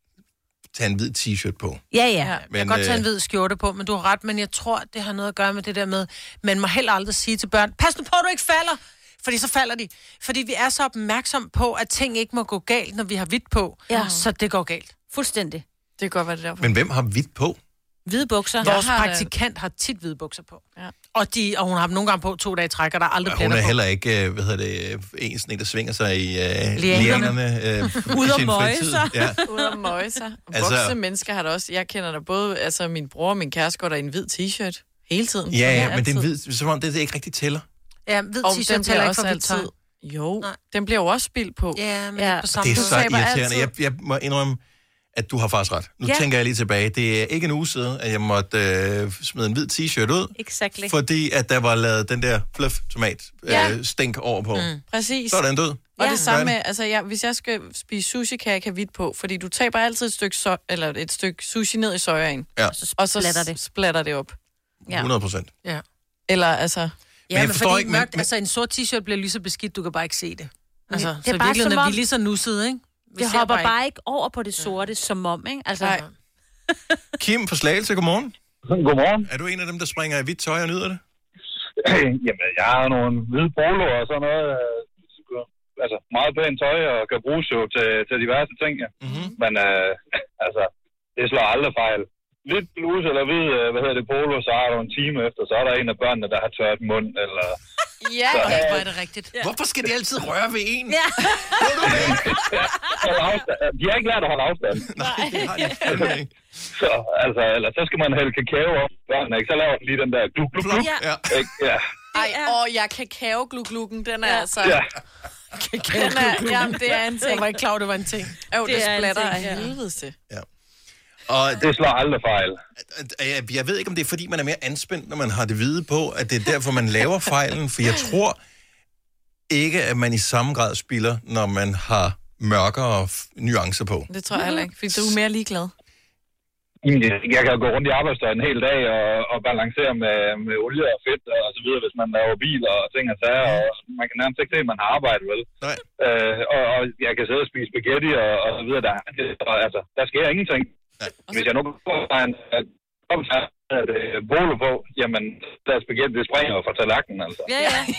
tage en hvid t-shirt på. Ja. Men, jeg kan godt tage en hvid skjorte på, men du har ret, men jeg tror, det har noget at gøre med det der med, man må heller aldrig sige til børn, pas nu på, at du ikke falder, fordi så falder de. Fordi vi er så opmærksom på, at ting ikke må gå galt, når vi har hvidt på, så det går galt. Fuldstændig. Det kan godt være det derfor. Men hvem har hvidt på? Hvide bukser. Vores praktikant har tit hvide bukser på. Ja. Og hun har dem nogle gange på 2 dage træk, og der er aldrig pletter på. Hun er heller ikke, en sådan en, der svinger sig i lianerne. Ud og møje sig. Ja. Ud og møje sig. Voksne mennesker har der også, jeg kender der både, altså min bror og min kæreste går der i en hvid t-shirt hele tiden. Ja, men det er en hvid, som om det ikke rigtig tæller. Ja, hvid t-shirt tæller ikke for hvidt tøj. Jo, den bliver jo også spildt på. Ja, men på samme det er så irriterende. Jeg må indrømme, at du har faktisk ret. Nu tænker jeg lige tilbage. Det er ikke en uge siden, at jeg måtte smide en hvid t-shirt ud. Exactly. Fordi at der var lavet den der fluff-tomat stænk over på. Præcis. Så er den død. Og det samme med, altså hvis jeg skal spise sushi, kan jeg ikke have hvidt på, fordi du taber altid et stykke sushi ned i sojaen. Ja. Og så splatter det op. 100%. Ja. Eller altså... Ja, men fordi mørkt, altså en sort t-shirt bliver lige så beskidt, du kan bare ikke se det. Altså, det er så bare virkelig, når vi lige så nussede, ikke? Det hopper bare ikke over på det sorte, som om, ikke? Altså... Kim fra Slagelse, godmorgen. Godmorgen. Er du en af dem, der springer i hvidt tøj og nyder det? Jamen, jeg har nogle hvide polo og sådan noget. Altså, meget pænt tøj og kan bruges jo til diverse ting, ja. Mm-hmm. Men altså, det slår aldrig fejl. Hvidt bluse eller hvid, polo, så har du en time efter, så er der en af børnene, der har tørt mund, eller... Ja, hvor er det rigtigt. Ja. Hvorfor skal de altid røre ved en? Ja. De har ikke lært at holde afstand. Nej, det har de ikke. Så, altså, eller så skal man hælde kakao op, børnene, ikke? Så laver de lige den der gluk. Ja. Ja. Ej, jeg kakao-gluk-glukken, den er altså... Ja. Jamen, det er en ting. Jeg var ikke klar, det var en ting. Det splatter af helvedes til. Ja. Og det slår aldrig fejl. Jeg ved ikke, om det er, fordi man er mere anspændt, når man har det hvide på, at det er derfor, man laver fejlen. For jeg tror ikke, at man i samme grad spiller, når man har mørkere nuancer på. Det tror jeg heller ikke, fordi du er mere ligeglad. Jeg kan gå rundt i arbejdstøj en hel dag og balancere med olie og fedt og så videre, hvis man laver biler og ting og sager, og man kan nærmest ikke se, at man har arbejdet, vel? Nej. Og jeg kan sidde og spise spaghetti og så videre, der sker ingenting. Nej. Hvis jeg nu får en bolo på, jamen, der spaghetti, det springer jo fra tallerkenen, altså. Ja.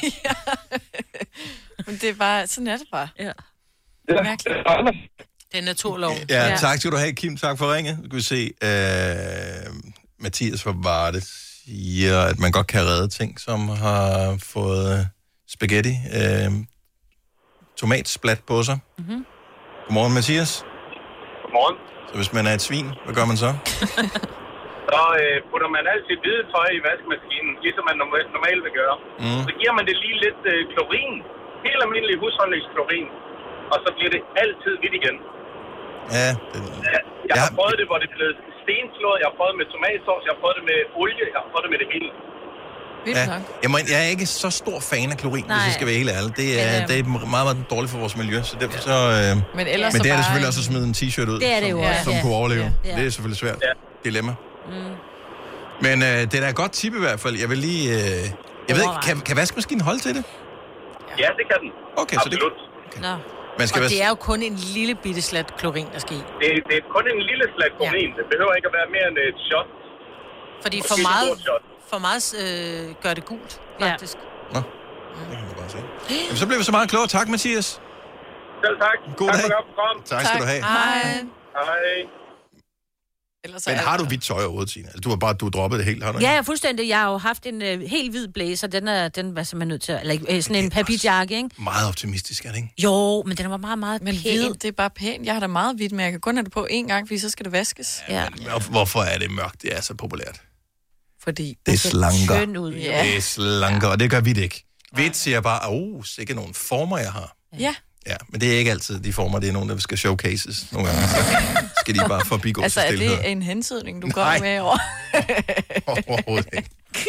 Men det er bare, sådan er det bare. Ja. Det er det er naturlov. Ja, tak skal du have, Kim. Tak for ringet. Du kan se, Mathias fra Varde siger, at man godt kan redde ting, som har fået spaghetti, tomatsplat på sig. Mm-hmm. Godmorgen, Mathias. Godmorgen. Så hvis man er et svin, hvad gør man så? Så putter man altid hvide tøj i vaskemaskinen, ligesom man normalt vil gøre. Mm. Så giver man det lige lidt klorin. Helt almindelig husholdningsklorin. Og så bliver det altid hvidt igen. Ja. Jeg har prøvet det, hvor det er blevet stenslået. Jeg har prøvet det med tomatsauce. Jeg har prøvet det med olie. Jeg har prøvet det med det hele. Jeg er ikke så stor fan af klorin, hvis jeg skal være helt ærlig. Det er meget, meget dårligt for vores miljø, så derfor så... Men det er det selvfølgelig også at smide en t-shirt ud, som kunne overleve. Ja. Det er selvfølgelig svært. Ja. Dilemma. Mm. Men det er da et godt tip i hvert fald. Jeg vil lige... jeg ved ikke, kan vaskemaskinen holde til det? Ja, det kan den. Okay, absolut. Så det... Okay. Og det er jo kun en lille bitte slat klorin, der skal i. Det er kun en lille slat klorin. Det behøver ikke at være mere end et shot. Fordi for meget gør det gult, faktisk. Nå. Det kan man bare se. Jamen, så bliver vi så meget klogere. Tak, Mathias. Selv tak. God tak dag. for godt program. Tak skal du have. Hej. Men har du hvidt tøj overhovedet, Tina? Altså, du droppet det helt, har du ikke? Ja, fuldstændig. Jeg har jo haft en helt hvid blæser. Den var simpelthen nødt til eller sådan en papirjakke, ikke? Meget optimistisk, er det ikke? Jo, men den var meget, meget men pæn. hvid, det er bare pænt. Jeg har da meget hvidt, men jeg kan kun have det på én gang, fordi så skal det vaskes. Ja. Men hvorfor er det mørkt? Det er så populært. Fordi det slanker. Skøn ud, ja. Det slanker, og det gør hvidt ikke. Hvidt siger bare, sikke nogle former, jeg har. Ja. Ja, men det er ikke altid de former, det er nogen, der skal showcases. Nogle gange skal de bare forbigå altså, til stilhed. er det en hensydning, du går med over? Overhovedet ikke.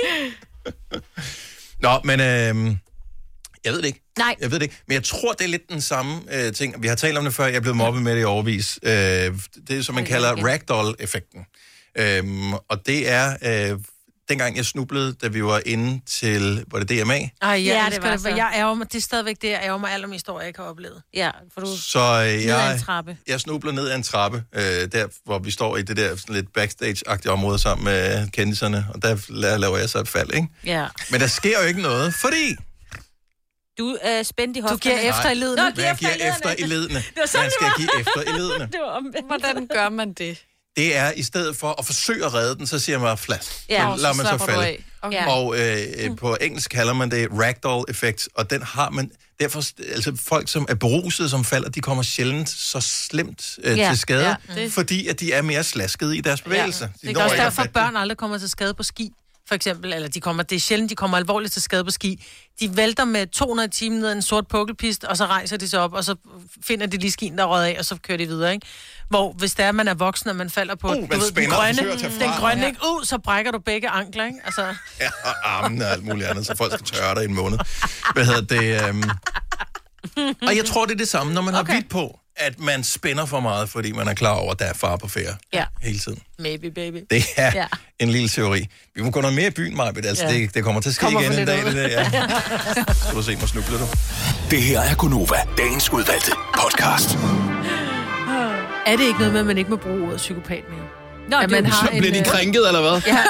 Nå, men jeg ved det ikke. Nej. Jeg ved det ikke. Men jeg tror, det er lidt den samme ting. Vi har talt om det før, jeg er blevet mobbet med det i overvis. Det er, som man kalder ragdoll-effekten. Og det er... dengang jeg snublede, da vi var inde til, var det DMA? Ja, det var så. Jeg ærger mig, det er stadigvæk det, jeg ærger mig allermest over, jeg ikke har oplevet. Ja, for du så jeg snubler ned ad en trappe, der hvor vi står i det der sådan lidt backstage-agtige område sammen med kendiserne, og der laver jeg så et fald, ikke? Ja. Men der sker jo ikke noget, fordi... Du er spændt i hofterne. Du giver efter i ledene. Man giver efter i ledene. Man skal give efter i ledene. Det var omvendt. Hvordan gør man det? Det er, i stedet for at forsøge at redde den, så siger man flash. Ja, så lader man så falde. Okay. Og på engelsk kalder man det ragdoll-effekt, og den har man... Derfor, altså folk, som er berusede, som falder, de kommer sjældent så slemt til skade, fordi at de er mere slaskede i deres bevægelser. Ja. Det er også derfor, at børn aldrig kommer til skade på ski. For eksempel, eller det er sjældent, de kommer alvorligt til skade på ski. De vælter med 200 timer ned ad en sort pukkelpist, og så rejser de sig op, og så finder de lige skien, der er røget af, og så kører de videre, ikke? Hvor hvis det er, man er voksen, og man falder på den grønne, ikke? Så brækker du begge ankler, ikke? Altså... Ja, og armen og alt muligt andet, så folk skal tørre dig i en måned. Hvad hedder det? Og jeg tror, det er det samme, når man har hvidt på, at man spænder for meget, fordi man er klar over, at der er far på færre hele tiden. Maybe, baby. Det er en lille teori. Vi må gå noget mere i byen, Marbet. Altså, det kommer til at ske igen en dag. Det der, ja. Så du se mig snuble, du. Det her er Gunova, dagens udvalgte podcast. Er det ikke noget med, at man ikke må bruge ordet psykopat mere? Nå, at man har bliver de krænket, eller hvad? Ja.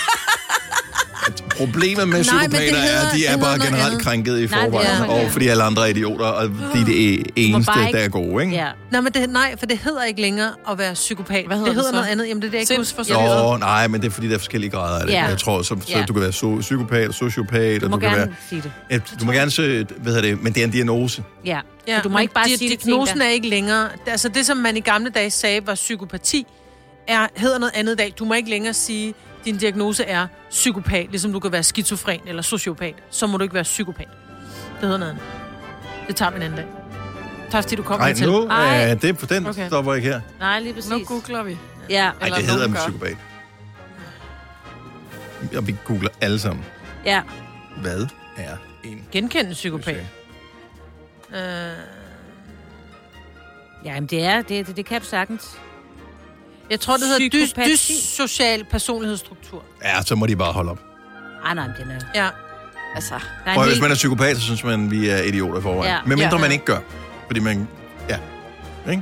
Problemet med psykopater er, at de er bare generelt krænket i forvejen, og fordi alle andre er idioter, og de er det eneste, der er gode, ikke? Ja. Nej, for det hedder ikke længere at være psykopat. Hvad hedder det? Hedder noget andet. Jamen, det er det, jeg ikke nej, men det er fordi, der er forskellige grader af det. Jeg tror, så du kan være psykopat, sociopat, og du kan være... Sige det. Du må gerne sige, men det er en diagnose. Ja, du må ikke bare sige det. Diagnosen er ikke længere... Altså, det, som man i gamle dage sagde var psykopati, hedder noget andet i dag. Du må ikke længere sige... Din diagnose er psykopat, ligesom du kan være skizofren eller sociopat, så må du ikke være psykopat. Det hedder noget andet. Det tager vi en anden dag. Tak fordi du kommer til. Nej, det er på den, stopper ikke her. Nej, lige præcis. Nu googler vi. Ja. Nej, det hedder en psykopat. Og vi googler alle sammen. Ja. Hvad er en... Genkendende psykopat. Jamen, det kan du sagtens. Jeg tror, det hedder dyssocial personlighedsstruktur. Ja, så må de bare holde op. Nej, den er... Ja. Altså... Hvis man er psykopat, så synes man, vi er idioter i forvejen. Ja. Men mindre man ikke gør. Fordi man... Ja. Ikke?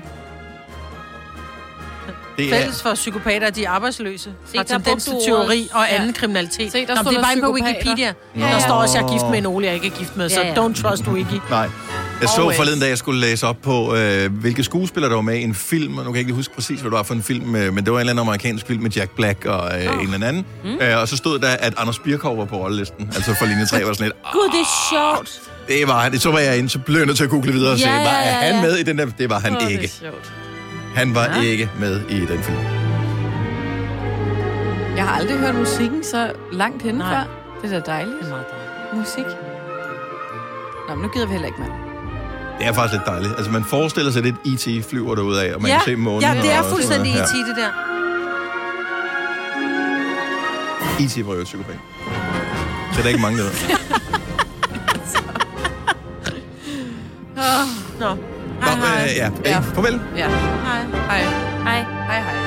Fælles for psykopater, de er arbejdsløse. Har tendens til tyveri og anden kriminalitet. Se, det er bare ikke på Wikipedia. Der står også, at jeg er gift med en Ole, jeg ikke er gift med. Så don't trust Wiki. Nej. Jeg så forleden dag, jeg skulle læse op på, hvilke skuespillere der var med i en film, og nu kan jeg ikke huske præcis, hvad det var for en film, men det var en eller anden amerikansk film med Jack Black og en eller anden. Og så stod der, at Anders Birkov var på rollelisten. Altså for linje 3 var sådan lidt... Gud, det er sjovt. Det var han. Så var jeg inde, så blev jeg nødt til at google videre og se, var han med i den der? Det var han ikke. Han var ikke med i den film. Jeg har aldrig hørt musikken så langt henne før. Det er da dejligt. Det er meget dejligt. Musik. Nå, men nu gider vi heller ikke mere. Det er faktisk lidt dejligt. Altså, man forestiller sig lidt E.T. flyver derude af, og man kan se månen. Ja, det er fuldstændig E.T. det der. E.T. var jo et psykopat. Så der er ikke mange, der ved. Nå. Hej. Farvel. Ja. Hej. Hej. Hej. Hej, hej.